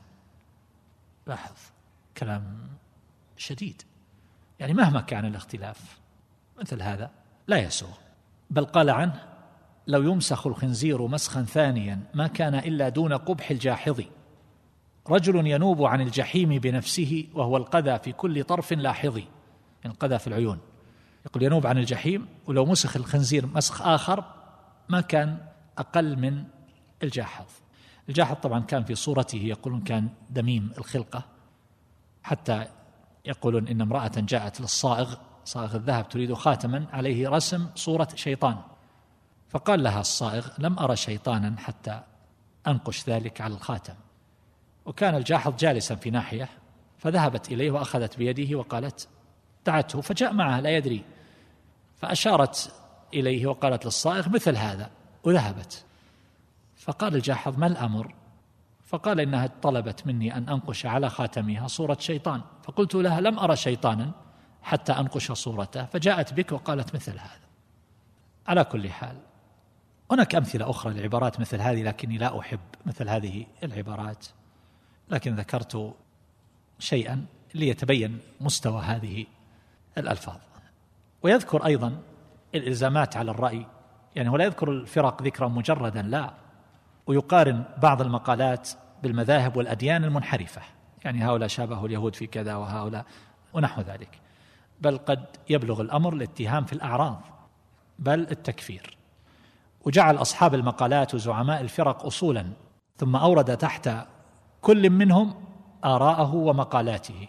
لاحظ كلام شديد، يعني مهما كان الاختلاف مثل هذا لا يسوغ. بل قال عنه: لو يمسخ الخنزير مسخا ثانيا ما كان إلا دون قبح الجاحظ. رجل ينوب عن الجحيم بنفسه وهو القذى في كل طرف لاحظ. يعني القذى في العيون. يقول ينوب عن الجحيم، ولو مسخ الخنزير مسخ آخر ما كان أقل من الجاحظ. الجاحظ طبعا كان في صورته يقولون كان دميم الخلقة، حتى يقولون إن امرأة جاءت للصائغ، صائغ الذهب، تريد خاتما عليه رسم صورة شيطان، فقال لها الصائغ: لم أرى شيطانا حتى أنقش ذلك على الخاتم. وكان الجاحظ جالسا في ناحية، فذهبت إليه وأخذت بيده وقالت، دعته فجاء معها لا يدري، فأشارت إليه وقالت للصائغ مثل هذا وذهبت. فقال الجاحظ: ما الأمر؟ فقال: إنها طلبت مني أن أنقش على خاتمها صورة شيطان، فقلت لها: لم أرى شيطانا حتى أنقش صورته، فجاءت بك وقالت مثل هذا. على كل حال هناك أمثلة أخرى لعبارات مثل هذه، لكني لا أحب مثل هذه العبارات، لكن ذكرت شيئا ليتبين مستوى هذه الألفاظ. ويذكر أيضا الإلزامات على الرأي، يعني هو لا يذكر الفرق ذكرا مجردا، لا، ويقارن بعض المقالات بالمذاهب والأديان المنحرفة، يعني هؤلاء شابهوا اليهود في كذا وهؤلاء ونحو ذلك، بل قد يبلغ الأمر الاتهام في الأعراض بل التكفير. وجعل أصحاب المقالات وزعماء الفرق أصولا، ثم أورد تحت كل منهم آراءه ومقالاته.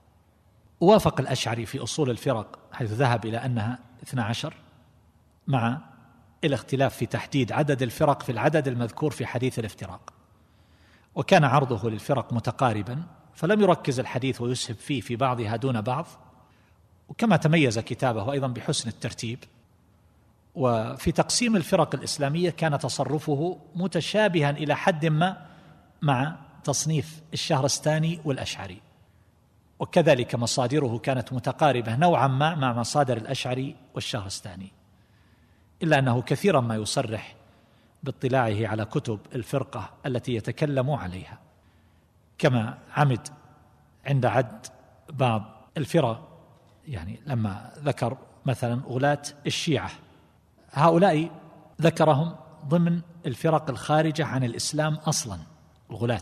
وافق الأشعري في أصول الفرق حيث ذهب إلى أنها 12، مع الاختلاف في تحديد عدد الفرق في العدد المذكور في حديث الافتراق. وكان عرضه للفرق متقاربا، فلم يركز الحديث ويسهب فيه في بعضها دون بعض. وكما تميز كتابه أيضا بحسن الترتيب، وفي تقسيم الفرق الإسلامية كان تصرفه متشابها إلى حد ما مع تصنيف الشهرستاني والأشعري، وكذلك مصادره كانت متقاربة نوعا ما مع مصادر الأشعري والشهرستاني، إلا أنه كثيرا ما يصرح باطلاعه على كتب الفرقة التي يتكلم عليها، كما عمد عند عد بعض الفرق، يعني لما ذكر مثلا غلاة الشيعة، هؤلاء ذكرهم ضمن الفرق الخارجة عن الإسلام أصلا، الغلاة.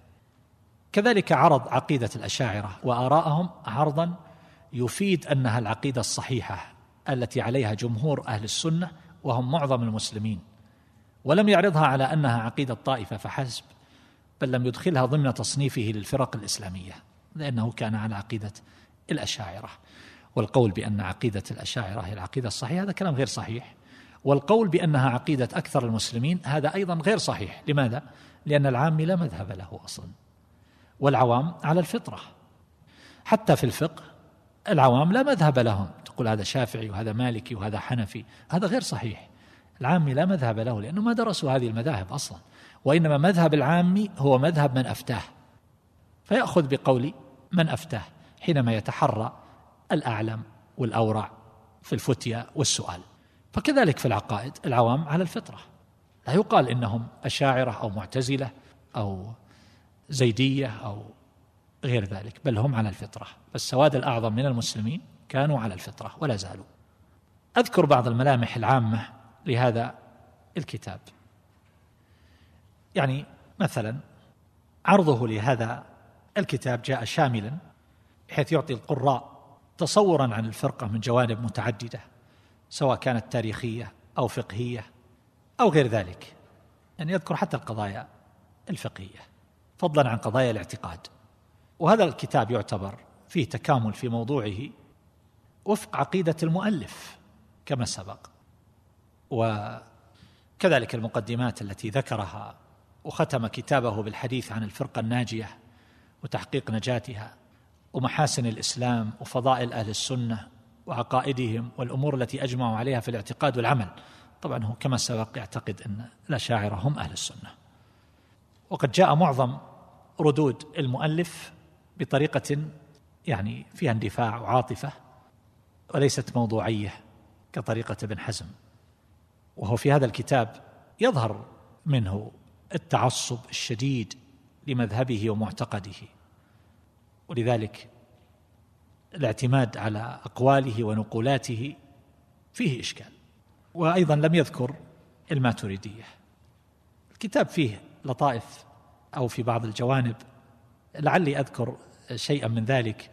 كذلك عرض عقيدة الأشاعرة وآراءهم عرضا يفيد أنها العقيدة الصحيحة التي عليها جمهور أهل السنة وهم معظم المسلمين، ولم يعرضها على أنها عقيدة طائفة فحسب، بل لم يدخلها ضمن تصنيفه للفرق الإسلامية، لأنه كان على عقيدة الأشاعرة. والقول بأن عقيدة الأشاعرة هي العقيدة الصحيحة هذا كلام غير صحيح، والقول بأنها عقيدة أكثر المسلمين هذا أيضا غير صحيح. لماذا؟ لأن العام لا مذهب له أصلا، والعوام على الفطرة. حتى في الفقه العوام لا مذهب لهم، تقول هذا شافعي وهذا مالكي وهذا حنفي، هذا غير صحيح. العامي لا مذهب له لأنه ما درسوا هذه المذاهب أصلا، وإنما مذهب العامي هو مذهب من أفتاه، فيأخذ بقول من أفتاه حينما يتحرى الأعلم والأورع في الفتية والسؤال. فكذلك في العقائد العوام على الفطرة، لا يقال إنهم أشاعرة أو معتزلة أو زيدية أو غير ذلك، بل هم على الفطرة. فالسواد الأعظم من المسلمين كانوا على الفطرة ولا زالوا. أذكر بعض الملامح العامة لهذا الكتاب. يعني مثلا عرضه لهذا الكتاب جاء شاملا بحيث يعطي القراء تصورا عن الفرقة من جوانب متعددة، سواء كانت تاريخية أو فقهية أو غير ذلك، يعني يذكر حتى القضايا الفقهية فضلا عن قضايا الاعتقاد. وهذا الكتاب يعتبر فيه تكامل في موضوعه وفق عقيدة المؤلف كما سبق، وكذلك المقدمات التي ذكرها، وختم كتابه بالحديث عن الفرقة الناجية وتحقيق نجاتها ومحاسن الإسلام وفضائل أهل السنة وعقائدهم والأمور التي أجمعوا عليها في الاعتقاد والعمل. طبعا هو كما سبق يعتقد أن الأشاعرة هم أهل السنة. وقد جاء معظم ردود المؤلف بطريقة يعني فيها اندفاع وعاطفة وليست موضوعية كطريقة ابن حزم، وهو في هذا الكتاب يظهر منه التعصب الشديد لمذهبه ومعتقده، ولذلك الاعتماد على أقواله ونقولاته فيه إشكال. وأيضا لم يذكر الماتريدية. الكتاب فيه لطائف أو في بعض الجوانب لعلي أذكر شيئا من ذلك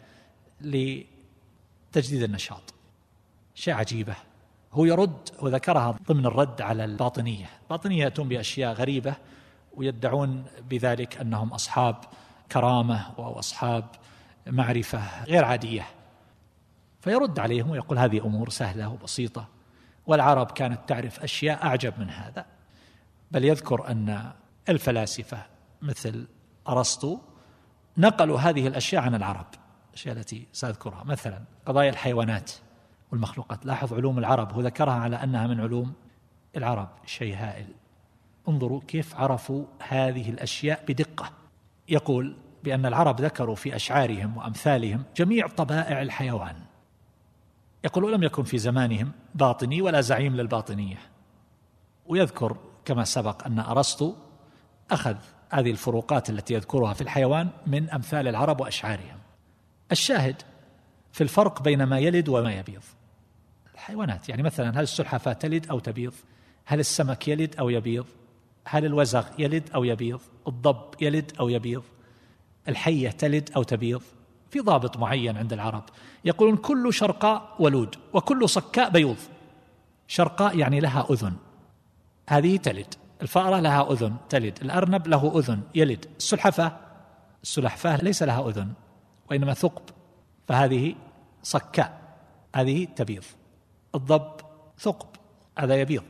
لتجديد النشاط. شيء عجيبة، هو يرد وذكرها ضمن الرد على الباطنية. الباطنية يأتون بأشياء غريبة ويدعون بذلك أنهم أصحاب كرامة أو أصحاب معرفة غير عادية، فيرد عليهم ويقول هذه أمور سهلة وبسيطة، والعرب كانت تعرف أشياء أعجب من هذا. بل يذكر أن الفلاسفة مثل أرسطو نقلوا هذه الأشياء عن العرب، الأشياء التي سأذكرها مثلا قضايا الحيوانات والمخلوقات. لاحظ علوم العرب، هو ذكرها على أنها من علوم العرب، شيء هائل. انظروا كيف عرفوا هذه الأشياء بدقة. يقول بأن العرب ذكروا في أشعارهم وأمثالهم جميع طبائع الحيوان. يقول لم يكن في زمانهم باطني ولا زعيم للباطنية. ويذكر كما سبق أن أرسطو أخذ هذه الفروقات التي يذكرها في الحيوان من أمثال العرب وأشعارهم. الشاهد في الفرق بين ما يلد وما يبيض. الحيوانات يعني مثلا هل السلحفاة تلد أو تبيض؟ هل السمك يلد أو يبيض؟ هل الوزغ يلد أو يبيض؟ الضب يلد أو يبيض؟ الحية تلد أو تبيض؟ في ضابط معين عند العرب. يقولون كل شرقاء ولود وكل صكاء بيوض. شرقاء يعني لها أذن، هذه تلد. الفأرة لها أذن تلد. الأرنب له أذن يلد. السلحفاة ليس لها أذن وإنما ثقب، فهذه صكاء، هذه تبيض. الضب ثقب، هذا يبيض.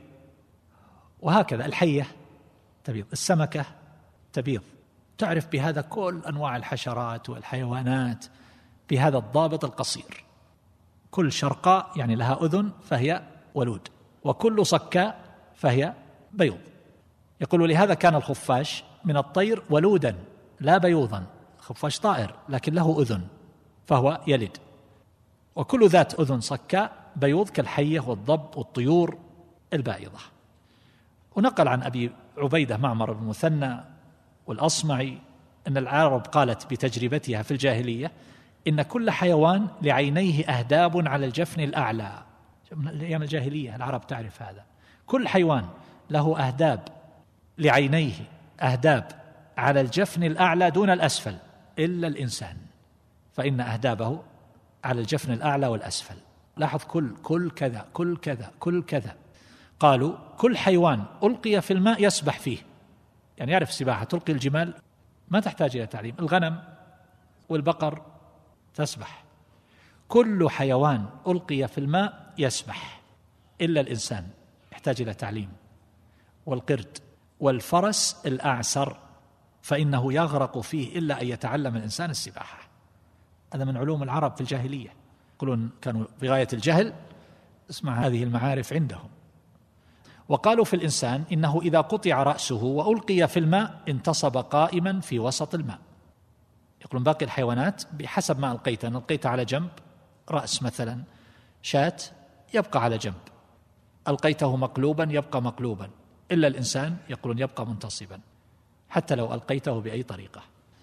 وهكذا الحية تبيض، السمكة تبيض. تعرف بهذا كل أنواع الحشرات والحيوانات بهذا الضابط القصير. كل شرقاء يعني لها أذن فهي ولود، وكل صكاء فهي بيض. يقول لهذا كان الخفاش من الطير ولودا لا بيوضا. خفاش طائر لكن له أذن فهو يلد. وكل ذات أذن صكاء بيوض كالحية والضب والطيور البائضة. ونقل عن أبي عبيدة معمر بن مثنى والأصمعي أن العرب قالت بتجربتها في الجاهلية إن كل حيوان لعينيه أهداب على الجفن الأعلى. من أيام الجاهلية العرب تعرف هذا. كل حيوان له أهداب لعينيه، أهداب على الجفن الأعلى دون الأسفل، إلا الإنسان فإن أهدابه على الجفن الأعلى والأسفل. لاحظ كل كذا كل كذا كل كذا. قالوا كل حيوان ألقي في الماء يسبح فيه، يعني يعرف السباحة. تلقي الجمال ما تحتاج إلى تعليم، الغنم والبقر تسبح. كل حيوان ألقي في الماء يسبح إلا الإنسان يحتاج إلى تعليم. والقرد والفرس الأعسر فإنه يغرق فيه إلا أن يتعلم الإنسان السباحة. هذا من علوم العرب في الجاهلية. يقولون كانوا في غاية الجهل، اسمع هذه المعارف عندهم. وقالوا في الإنسان إنه إذا قطع رأسه وألقي في الماء انتصب قائما في وسط الماء. يقولون باقي الحيوانات بحسب ما ألقيت، أن ألقيت على جنب رأس مثلا شاة يبقى على جنب، ألقيته مقلوبا يبقى مقلوبا، إلا الإنسان يقولون يبقى منتصبا حتى لو ألقيته بأي طريقة.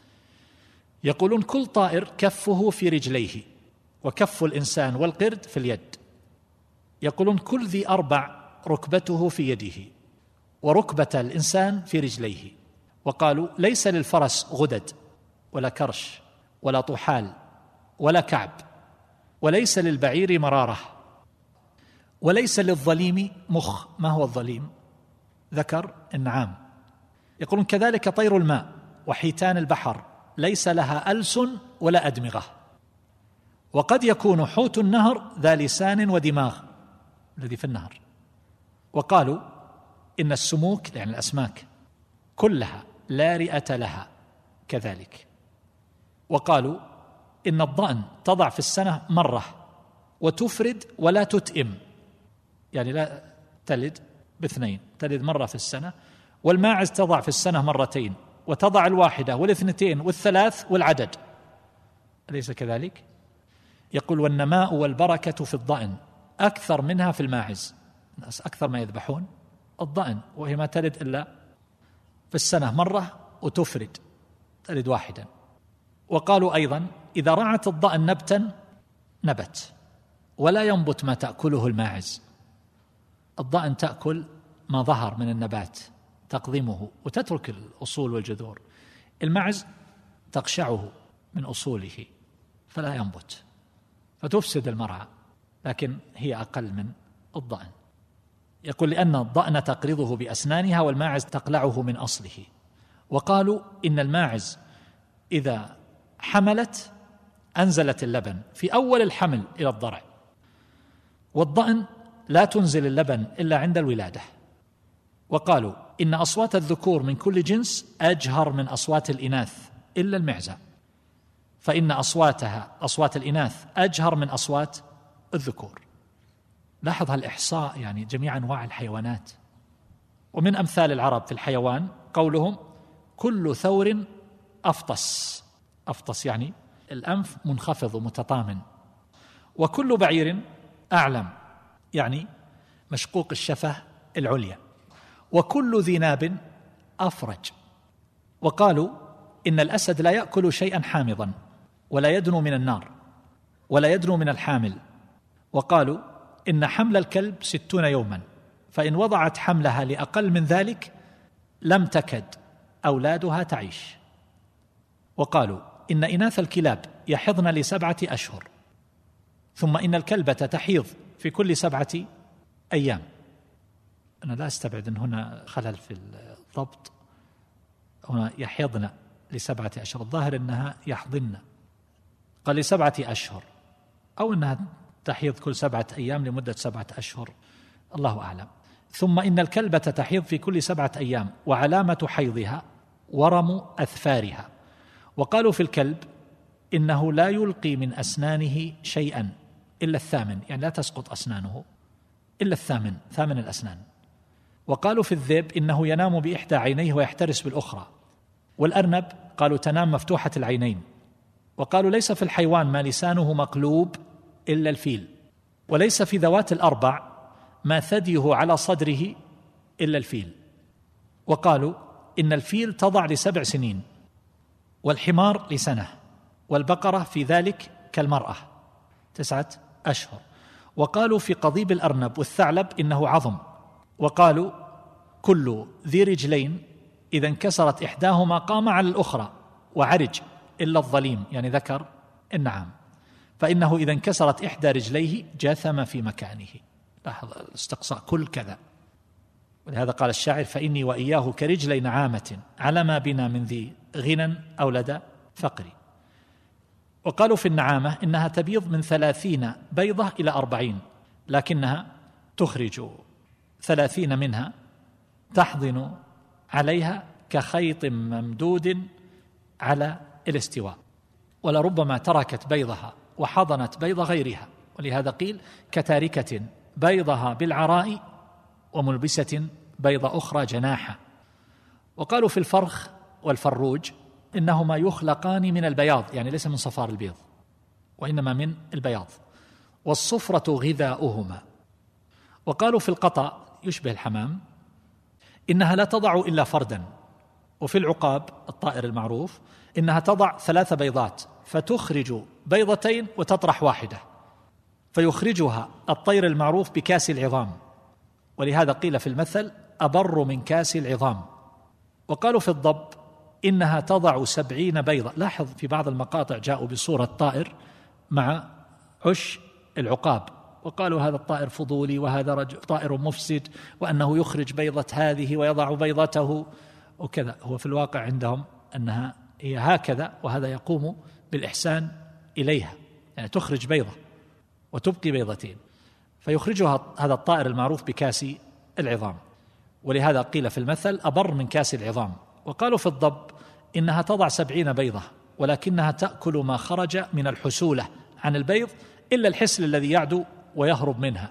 يقولون كل طائر كفه في رجليه، وكف الإنسان والقرد في اليد. يقولون كل ذي أربع ركبته في يده، وركبة الإنسان في رجليه. وقالوا ليس للفرس غدد ولا كرش ولا طحال ولا كعب، وليس للبعير مرارة، وليس للظليم مخ. ما هو الظليم؟ ذكر النعام. يقولون كذلك طير الماء وحيتان البحر ليس لها ألسن ولا أدمغة. وقد يكون حوت النهر ذا لسان ودماغ، الذي في النهر. وقالوا إن السموك يعني الأسماك كلها لا رئة لها كذلك. وقالوا إن الضأن تضع في السنة مرة وتفرد ولا تتئم، يعني لا تلد باثنين، تلد مرة في السنة، والماعز تضع في السنة مرتين، وتضع الواحدة والاثنتين والثلاث والعدد، أليس كذلك؟ يقول والنماء والبركة في الضأن أكثر منها في الماعز. الناس أكثر ما يذبحون الضأن، وهي ما تلد إلا في السنة مرة وتفرد، تلد واحدا. وقالوا أيضا إذا رعت الضأن نبتا نبت، ولا ينبت ما تأكله الماعز. الضأن تأكل ما ظهر من النبات تقضمه وتترك الأصول والجذور، الماعز تقشعه من أصوله فلا ينبت فتفسد المرعى، لكن هي أقل من الضأن. يقول لأن الضأن تقرضه بأسنانها والماعز تقلعه من أصله. وقالوا إن الماعز إذا حملت أنزلت اللبن في أول الحمل إلى الضرع، والضأن لا تنزل اللبن إلا عند الولادة. وقالوا إن أصوات الذكور من كل جنس أجهر من أصوات الإناث إلا المعزة، فإن أصوات الإناث أجهر من أصوات الذكور. لاحظ هالإحصاء، يعني جميع أنواع الحيوانات. ومن أمثال العرب في الحيوان قولهم كل ثور أفطس، أفطس يعني الأنف منخفض ومتطامن، وكل بعير أعلم يعني مشقوق الشفة العليا، وكل ذي ناب أفرج. وقالوا إن الأسد لا يأكل شيئا حامضا، ولا يدنو من النار، ولا يدنو من الحامل. وقالوا إن حمل الكلب 60 يوما، فإن وضعت حملها لأقل من ذلك لم تكد أولادها تعيش. وقالوا إن إناث الكلاب يحضن ل7 أشهر، ثم إن الكلبة تحيض في كل 7 أيام. أنا لا أستبعد أن هنا خلل في الضبط، هنا يحيضن ل7 أشهر، الظاهر أنها يحضن، قال ل7 أشهر، أو أنها تحيض كل 7 أيام لمدة 7 أشهر، الله أعلم. ثم إن الكلبة تحيض في كل 7 أيام، وعلامة حيضها ورم أثفارها. وقالوا في الكلب إنه لا يلقي من أسنانه شيئا إلا الثامن، يعني لا تسقط أسنانه إلا الثامن، ثامن الأسنان. وقالوا في الذئب إنه ينام بإحدى عينيه ويحترس بالأخرى. والأرنب قالوا تنام مفتوحة العينين. وقالوا ليس في الحيوان ما لسانه مقلوب إلا الفيل، وليس في ذوات الأربع ما ثديه على صدره إلا الفيل. وقالوا إن الفيل تضع ل7 سنين، والحمار لسنة، والبقرة في ذلك كالمرأة 9 أشهر. وقالوا في قضيب الأرنب والثعلب إنه عظم. وقالوا كل ذي رجلين إذا انكسرت إحداهما قام على الأخرى وعرج إلا الظليم، يعني ذكر النعام، فإنه إذا انكسرت إحدى رجليه جاثم في مكانه. لاحظ الاستقصاء كل كذا. ولهذا قال الشاعر فإني وإياه كرجلي نعامة على ما بنا من ذي غنى أو لدى فقري. وقالوا في النعامة إنها تبيض من 30 بيضة إلى 40، لكنها تخرج 30 منها تحضن عليها كخيط ممدود على الاستواء، ولربما تركت بيضها وحضنت بيض غيرها، ولهذا قيل كتاركة بيضها بالعراء وملبسة بيض أخرى جناحا. وقالوا في الفرخ والفروج إنهما يخلقان من البياض، يعني ليس من صفار البيض وإنما من البياض، والصفرة غذاؤهما. وقالوا في القطا يشبه الحمام إنها لا تضع إلا فردا. وفي العقاب الطائر المعروف إنها تضع 3 بيضات فتخرج بيضتين وتطرح واحدة، فيخرجها الطير المعروف بكاس العظام، ولهذا قيل في المثل أبر من كاس العظام. وقالوا في الضب إنها تضع 70 بيضة. لاحظ في بعض المقاطع جاءوا بصورة طائر مع عش العقاب، وقالوا هذا الطائر فضولي وهذا طائر مفسد، وأنه يخرج بيضة هذه ويضع بيضته وكذا. هو في الواقع عندهم أنها هي هكذا، وهذا يقوم بالإحسان إليها، يعني تخرج بيضة وتبقي بيضتين، فيخرجها هذا الطائر المعروف بكاس العظام، ولهذا قيل في المثل أبر من كاس العظام. وقالوا في الضب إنها تضع 70 بيضة، ولكنها تأكل ما خرج من الحسولة عن البيض إلا الحسل الذي يعدو ويهرب منها.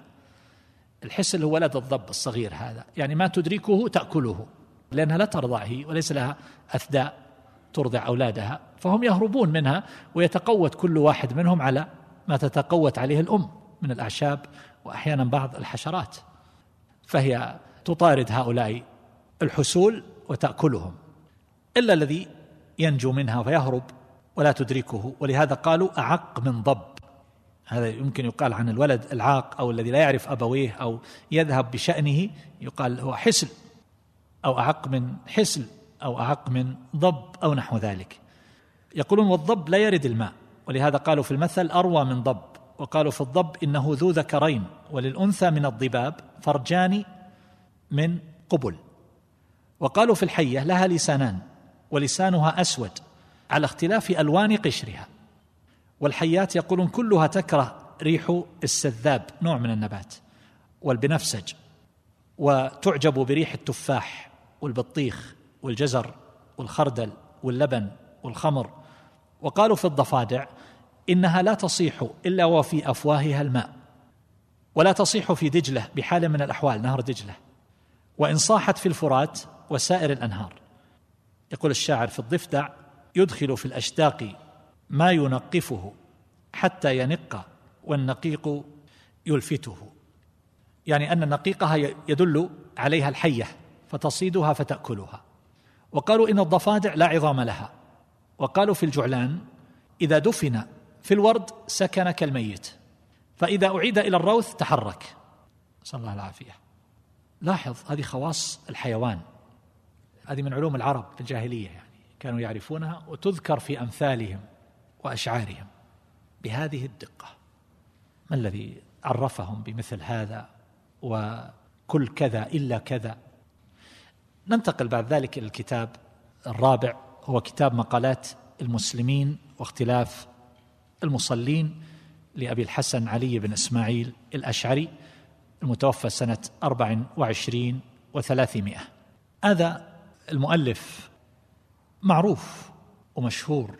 الحسل هو ولد الضب الصغير هذا، يعني ما تدركه تأكله، لأنها لا ترضعه وليس لها أثداء ترضع أولادها، فهم يهربون منها، ويتقوت كل واحد منهم على ما تتقوت عليه الأم من الأعشاب وأحيانا بعض الحشرات، فهي تطارد هؤلاء الحسول وتأكلهم، إلا الذي ينجو منها فيهرب ولا تدركه. ولهذا قالوا أعق من ضب. هذا يمكن يقال عن الولد العاق أو الذي لا يعرف أبويه أو يذهب بشأنه، يقال هو حسل أو أعق من حسل أو أعق من ضب أو نحو ذلك. يقولون والضب لا يرد الماء، ولهذا قالوا في المثل أروى من ضب، وقالوا في الضب إنه ذو ذكرين، وللأنثى من الضباب فرجان من قبل. وقالوا في الحية لها لسانان ولسانها أسود على اختلاف ألوان قشرها. والحيات يقولون كلها تكره ريح السذاب، نوع من النبات، والبنفسج، وتعجب بريح التفاح والبطيخ والجزر والخردل واللبن والخمر. وقالوا في الضفادع إنها لا تصيح إلا وفي أفواهها الماء، ولا تصيح في دجلة بحال من الأحوال، نهر دجلة، وإن صاحت في الفرات وسائر الأنهار. يقول الشاعر في الضفدع يدخل في الأشداق ما ينقفه حتى ينق والنقيق يلفته، يعني أن النقيقة يدل عليها الحية فتصيدها فتأكلها. وقالوا إن الضفادع لا عظام لها. وقالوا في الجعلان إذا دفن في الورد سكن كالميت، فإذا أعيد إلى الروث تحرك، صلى الله العافية. لاحظ هذه خواص الحيوان، هذه من علوم العرب في الجاهلية، يعني كانوا يعرفونها وتذكر في أمثالهم وأشعارهم بهذه الدقة. ما الذي عرفهم بمثل هذا وكل كذا إلا كذا؟ ننتقل بعد ذلك إلى الكتاب الرابع، هو كتاب مقالات المسلمين واختلاف المصلين لأبي الحسن علي بن إسماعيل الأشعري، المتوفى سنة 24 و300. هذا المؤلف معروف ومشهور،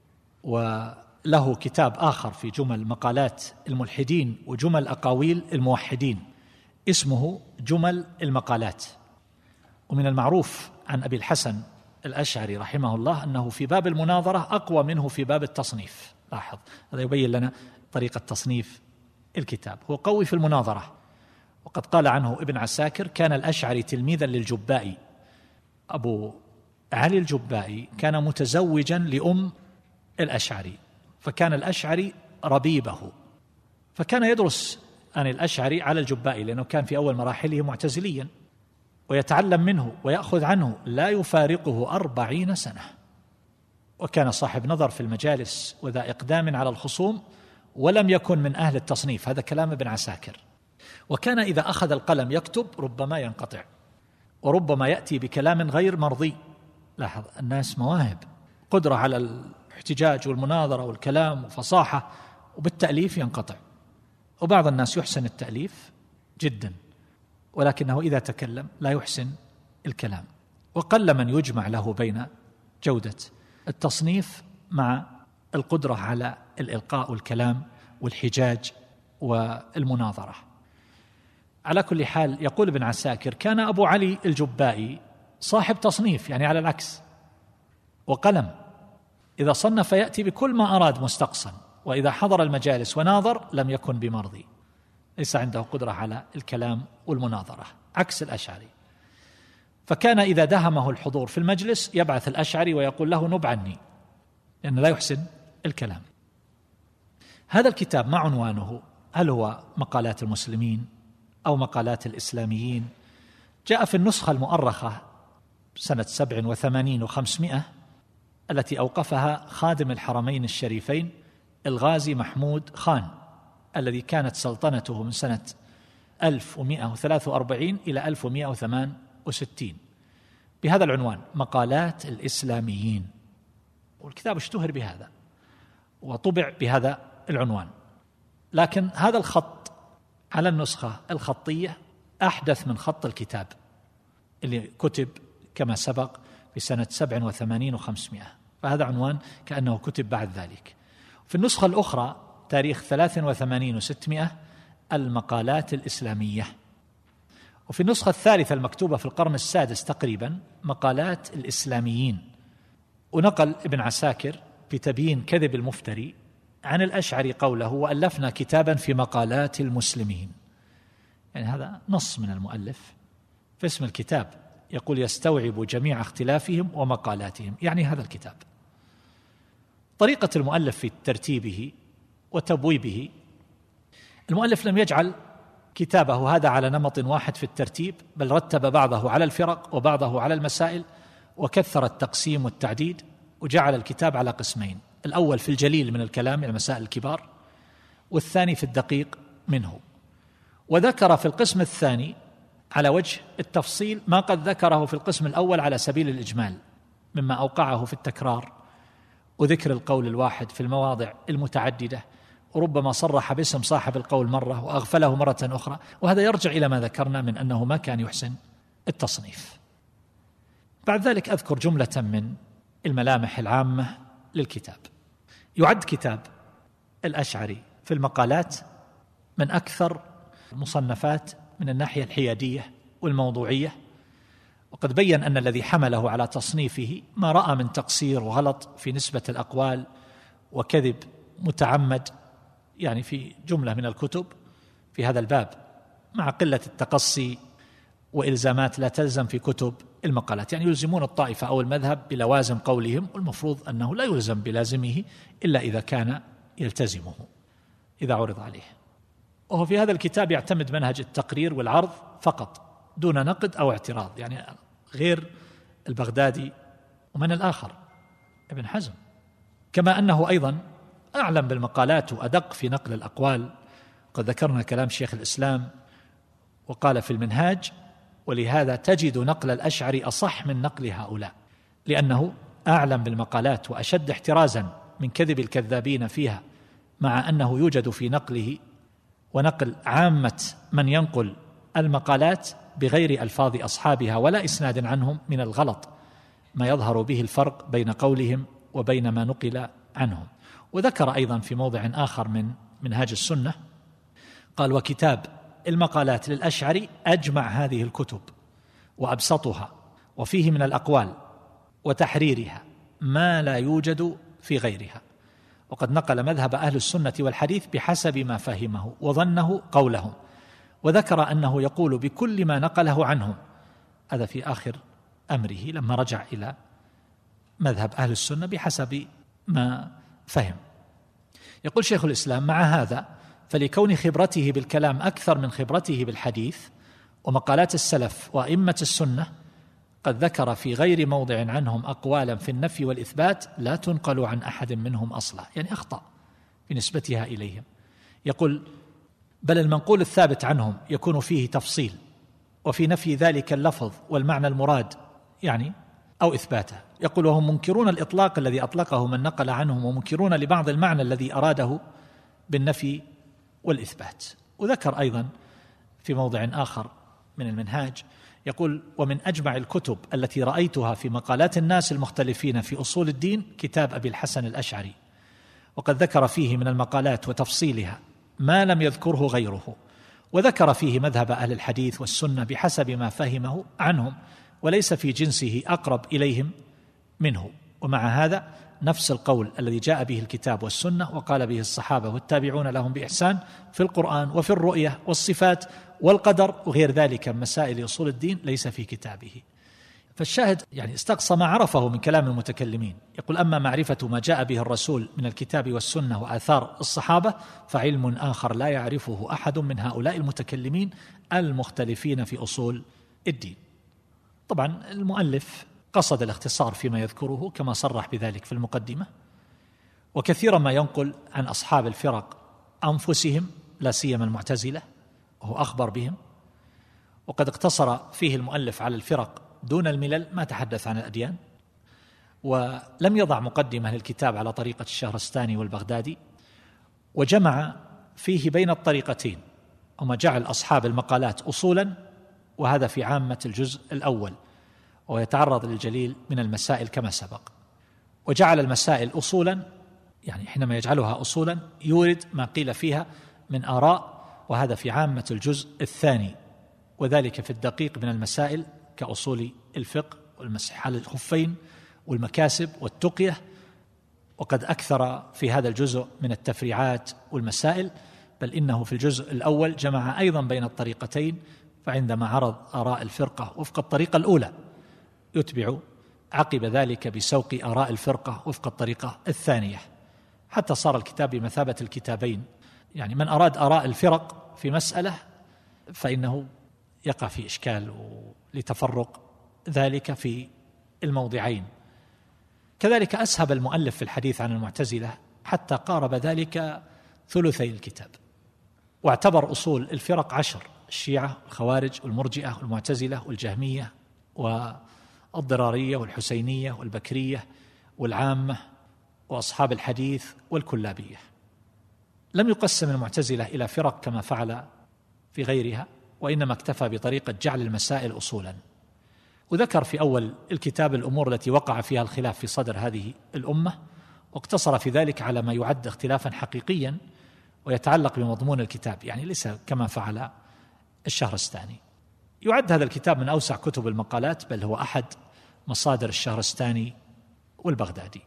وله كتاب آخر في جمل مقالات الملحدين وجمل أقاويل الموحدين اسمه جمل المقالات. ومن المعروف عن أبي الحسن الأشعري رحمه الله أنه في باب المناظرة أقوى منه في باب التصنيف. لاحظ هذا يبين لنا طريقة تصنيف الكتاب. هو قوي في المناظرة، وقد قال عنه ابن عساكر كان الأشعري تلميذا للجبائي. أبو علي الجبائي كان متزوجا لأم الأشعري، فكان الأشعري ربيبه، فكان يدرس عن الأشعري على الجبائي، لأنه كان في أول مراحله معتزليا، ويتعلم منه ويأخذ عنه لا يفارقه 40 سنة. وكان صاحب نظر في المجالس وذا إقدام على الخصوم، ولم يكن من أهل التصنيف. هذا كلام ابن عساكر. وكان إذا أخذ القلم يكتب ربما ينقطع، وربما يأتي بكلام غير مرضي. لاحظ الناس مواهب، قدرة على الاحتجاج والمناظرة والكلام وفصاحة، وبالتأليف ينقطع. وبعض الناس يحسن التأليف جدا، ولكنه إذا تكلم لا يحسن الكلام. وقل من يجمع له بين جودة التصنيف مع القدرة على الإلقاء والكلام والحجاج والمناظرة. على كل حال، يقول ابن عساكر كان أبو علي الجبائي صاحب تصنيف، يعني على العكس، وقلم، إذا صنف يأتي بكل ما أراد مستقصا، وإذا حضر المجالس وناظر لم يكن بمرضي، ليس عنده قدرة على الكلام والمناظرة، عكس الأشعري. فكان إذا دهمه الحضور في المجلس يبعث الأشعري ويقول له نب عني، لأنه لا يحسن الكلام. هذا الكتاب ما عنوانه؟ هل هو مقالات المسلمين أو مقالات الإسلاميين؟ جاء في النسخة المؤرخة سنة 87 و500 التي أوقفها خادم الحرمين الشريفين الغازي محمود خان، الذي كانت سلطنته من سنة 1143 إلى 1168، بهذا العنوان مقالات الإسلاميين. والكتاب اشتهر بهذا وطبع بهذا العنوان، لكن هذا الخط على النسخة الخطية أحدث من خط الكتاب اللي كتب كما سبق في سنة 87 و500، فهذا عنوان كأنه كتب بعد ذلك. في النسخة الأخرى تاريخ 83 و600 المقالات الإسلامية. وفي النسخة الثالثة المكتوبة في القرن السادس تقريبا مقالات الإسلاميين. ونقل ابن عساكر في تبيين كذب المفتري عن الأشعري قوله: وألفنا كتابا في مقالات المسلمين. يعني هذا نص من المؤلف في اسم الكتاب، يقول يستوعب جميع اختلافهم ومقالاتهم، يعني هذا الكتاب. طريقة المؤلف في ترتيبه وتبويبه، المؤلف لم يجعل كتابه هذا على نمط واحد في الترتيب، بل رتب بعضه على الفرق وبعضه على المسائل، وكثر التقسيم والتعديد، وجعل الكتاب على قسمين: الأول في الجليل من الكلام المسائل الكبار، والثاني في الدقيق منه. وذكر في القسم الثاني على وجه التفصيل ما قد ذكره في القسم الأول على سبيل الإجمال، مما أوقعه في التكرار وذكر القول الواحد في المواضع المتعددة، وربما صرح باسم صاحب القول مرة وأغفله مرة أخرى. وهذا يرجع إلى ما ذكرنا من أنه ما كان يحسن التصنيف. بعد ذلك أذكر جملة من الملامح العامة للكتاب. يعد كتاب الأشعري في المقالات من أكثر المصنفات من الناحية الحيادية والموضوعية، وقد بيّن أن الذي حمله على تصنيفه ما رأى من تقصير وغلط في نسبة الأقوال وكذب متعمد، يعني في جملة من الكتب في هذا الباب، مع قلة التقصي وإلزامات لا تلزم في كتب المقالات. يعني يلزمون الطائفة أو المذهب بلوازم قولهم، والمفروض أنه لا يلزم بلازمه إلا إذا كان يلتزمه إذا عرض عليه. وهو في هذا الكتاب يعتمد منهج التقرير والعرض فقط دون نقد أو اعتراض، يعني غير البغدادي ومن الآخر ابن حزم. كما أنه أيضا أعلم بالمقالات وأدق في نقل الأقوال. قد ذكرنا كلام شيخ الإسلام وقال في المنهاج: ولهذا تجد نقل الأشعري أصح من نقل هؤلاء، لأنه أعلم بالمقالات وأشد احترازا من كذب الكذابين فيها، مع أنه يوجد في نقله ونقل عامة من ينقل المقالات بغير ألفاظ أصحابها ولا إسناد عنهم من الغلط ما يظهر به الفرق بين قولهم وبين ما نقل عنهم. وذكر أيضا في موضع آخر من منهاج السنة قال: وكتاب المقالات للأشعري أجمع هذه الكتب وأبسطها، وفيه من الأقوال وتحريرها ما لا يوجد في غيرها. وقد نقل مذهب أهل السنة والحديث بحسب ما فهمه وظنه قولهم، وذكر أنه يقول بكل ما نقله عنهم. هذا في آخر أمره لما رجع إلى مذهب أهل السنة بحسب ما فهم. يقول شيخ الإسلام: مع هذا فلكون خبرته بالكلام أكثر من خبرته بالحديث ومقالات السلف وأئمة السنة، قد ذكر في غير موضع عنهم أقوالا في النفي والإثبات لا تنقل عن أحد منهم أصلا، يعني أخطأ في نسبتها إليهم. يقول: بل المنقول الثابت عنهم يكون فيه تفصيل، وفي نفي ذلك اللفظ والمعنى المراد يعني أو إثباته. يقول: وهم منكرون الإطلاق الذي أطلقه من نقل عنهم، ومنكرون لبعض المعنى الذي أراده بالنفي والإثبات. وذكر أيضا في موضع آخر من المنهاج يقول: ومن أجمع الكتب التي رأيتها في مقالات الناس المختلفين في أصول الدين كتاب أبي الحسن الأشعري، وقد ذكر فيه من المقالات وتفصيلها ما لم يذكره غيره، وذكر فيه مذهب أهل الحديث والسنة بحسب ما فهمه عنهم، وليس في جنسه أقرب إليهم منه. ومع هذا نفس القول الذي جاء به الكتاب والسنة وقال به الصحابة والتابعون لهم بإحسان في القرآن وفي الرؤية والصفات والقدر وغير ذلك من مسائل أصول الدين ليس في كتابه. فالشاهد يعني استقصى ما عرفه من كلام المتكلمين. يقول: أما معرفة ما جاء به الرسول من الكتاب والسنة وآثار الصحابة فعلم آخر لا يعرفه أحد من هؤلاء المتكلمين المختلفين في أصول الدين. طبعا المؤلف قصد الاختصار فيما يذكره كما صرح بذلك في المقدمة، وكثيرا ما ينقل عن أصحاب الفرق أنفسهم لا سيما المعتزلة وهو أخبر بهم، وقد اقتصر فيه المؤلف على الفرق دون الملل، ما تحدث عن الأديان، ولم يضع مقدمة للكتاب على طريقة الشهرستاني والبغدادي، وجمع فيه بين الطريقتين، وما جعل أصحاب المقالات أصولا، وهذا في عامة الجزء الأول، ويتعرض للجليل من المسائل كما سبق، وجعل المسائل أصولا يعني حينما يجعلها أصولا يورد ما قيل فيها من آراء، وهذا في عامة الجزء الثاني، وذلك في الدقيق من المسائل كأصول الفقه والمسح على الخفين والمكاسب والتقية. وقد أكثر في هذا الجزء من التفريعات والمسائل، بل إنه في الجزء الأول جمع أيضا بين الطريقتين، فعندما عرض آراء الفرقة وفق الطريقة الأولى يتبع عقب ذلك بسوق آراء الفرقة وفق الطريقة الثانية، حتى صار الكتاب بمثابة الكتابين. يعني من أراد آراء الفرق في مسألة فإنه يقع في إشكال لتفرق ذلك في الموضعين. كذلك أسهب المؤلف في الحديث عن المعتزلة حتى قارب ذلك ثلثي الكتاب، واعتبر أصول الفرق 10: الشيعة والخوارج والمرجئة والمعتزلة والجهمية والضرارية والحسينية والبكرية والعامة وأصحاب الحديث والكلابية. لم يقسم المعتزلة إلى فرق كما فعل في غيرها، وإنما اكتفى بطريقة جعل المسائل أصولا، وذكر في أول الكتاب الأمور التي وقع فيها الخلاف في صدر هذه الأمة، واقتصر في ذلك على ما يعد اختلافا حقيقيا ويتعلق بمضمون الكتاب، يعني ليس كما فعل الشهرستاني. يعد هذا الكتاب من أوسع كتب المقالات، بل هو أحد مصادر الشهرستاني والبغدادي.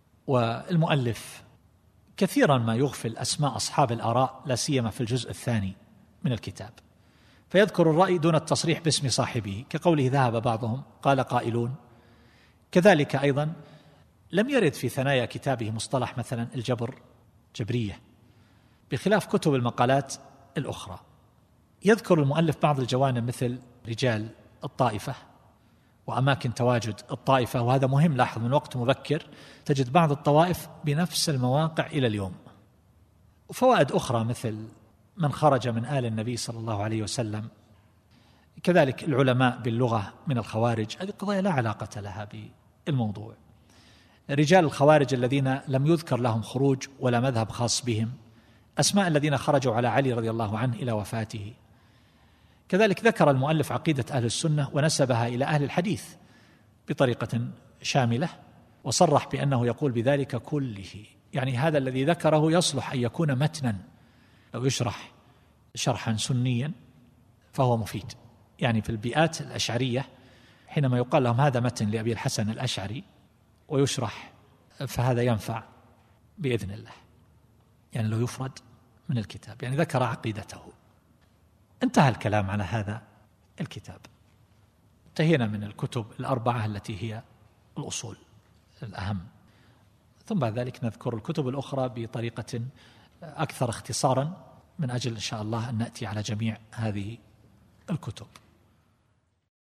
والمؤلف كثيرا ما يغفل أسماء أصحاب الآراء، لا سيما في الجزء الثاني من الكتاب، فيذكر الرأي دون التصريح باسم صاحبه، كقوله ذهب بعضهم قال قائلون. كذلك أيضا لم يرد في ثنايا كتابه مصطلح مثلا الجبر، جبرية، بخلاف كتب المقالات الأخرى. يذكر المؤلف بعض الجوانب مثل رجال الطائفة وأماكن تواجد الطائفة، وهذا مهم. لاحظ من وقت مبكر تجد بعض الطوائف بنفس المواقع إلى اليوم. وفوائد أخرى مثل من خرج من آل النبي صلى الله عليه وسلم، كذلك العلماء باللغة من الخوارج، هذه قضايا لا علاقة لها بالموضوع. رجال الخوارج الذين لم يذكر لهم خروج ولا مذهب خاص بهم، أسماء الذين خرجوا على علي رضي الله عنه إلى وفاته. كذلك ذكر المؤلف عقيدة أهل السنة ونسبها إلى أهل الحديث بطريقة شاملة، وصرح بأنه يقول بذلك كله، يعني هذا الذي ذكره يصلح أن يكون متنا، لو يشرح شرحا سنيا فهو مفيد. يعني في البيئات الأشعرية حينما يقال لهم هذا متن لأبي الحسن الأشعري ويشرح، فهذا ينفع بإذن الله، يعني لو يفرد من الكتاب، يعني ذكر عقيدته. انتهى الكلام على هذا الكتاب. انتهينا من الكتب الأربعة التي هي الأصول الأهم، ثم بعد ذلك نذكر الكتب الأخرى بطريقة أكثر اختصارا، من أجل إن شاء الله أن نأتي على جميع هذه الكتب.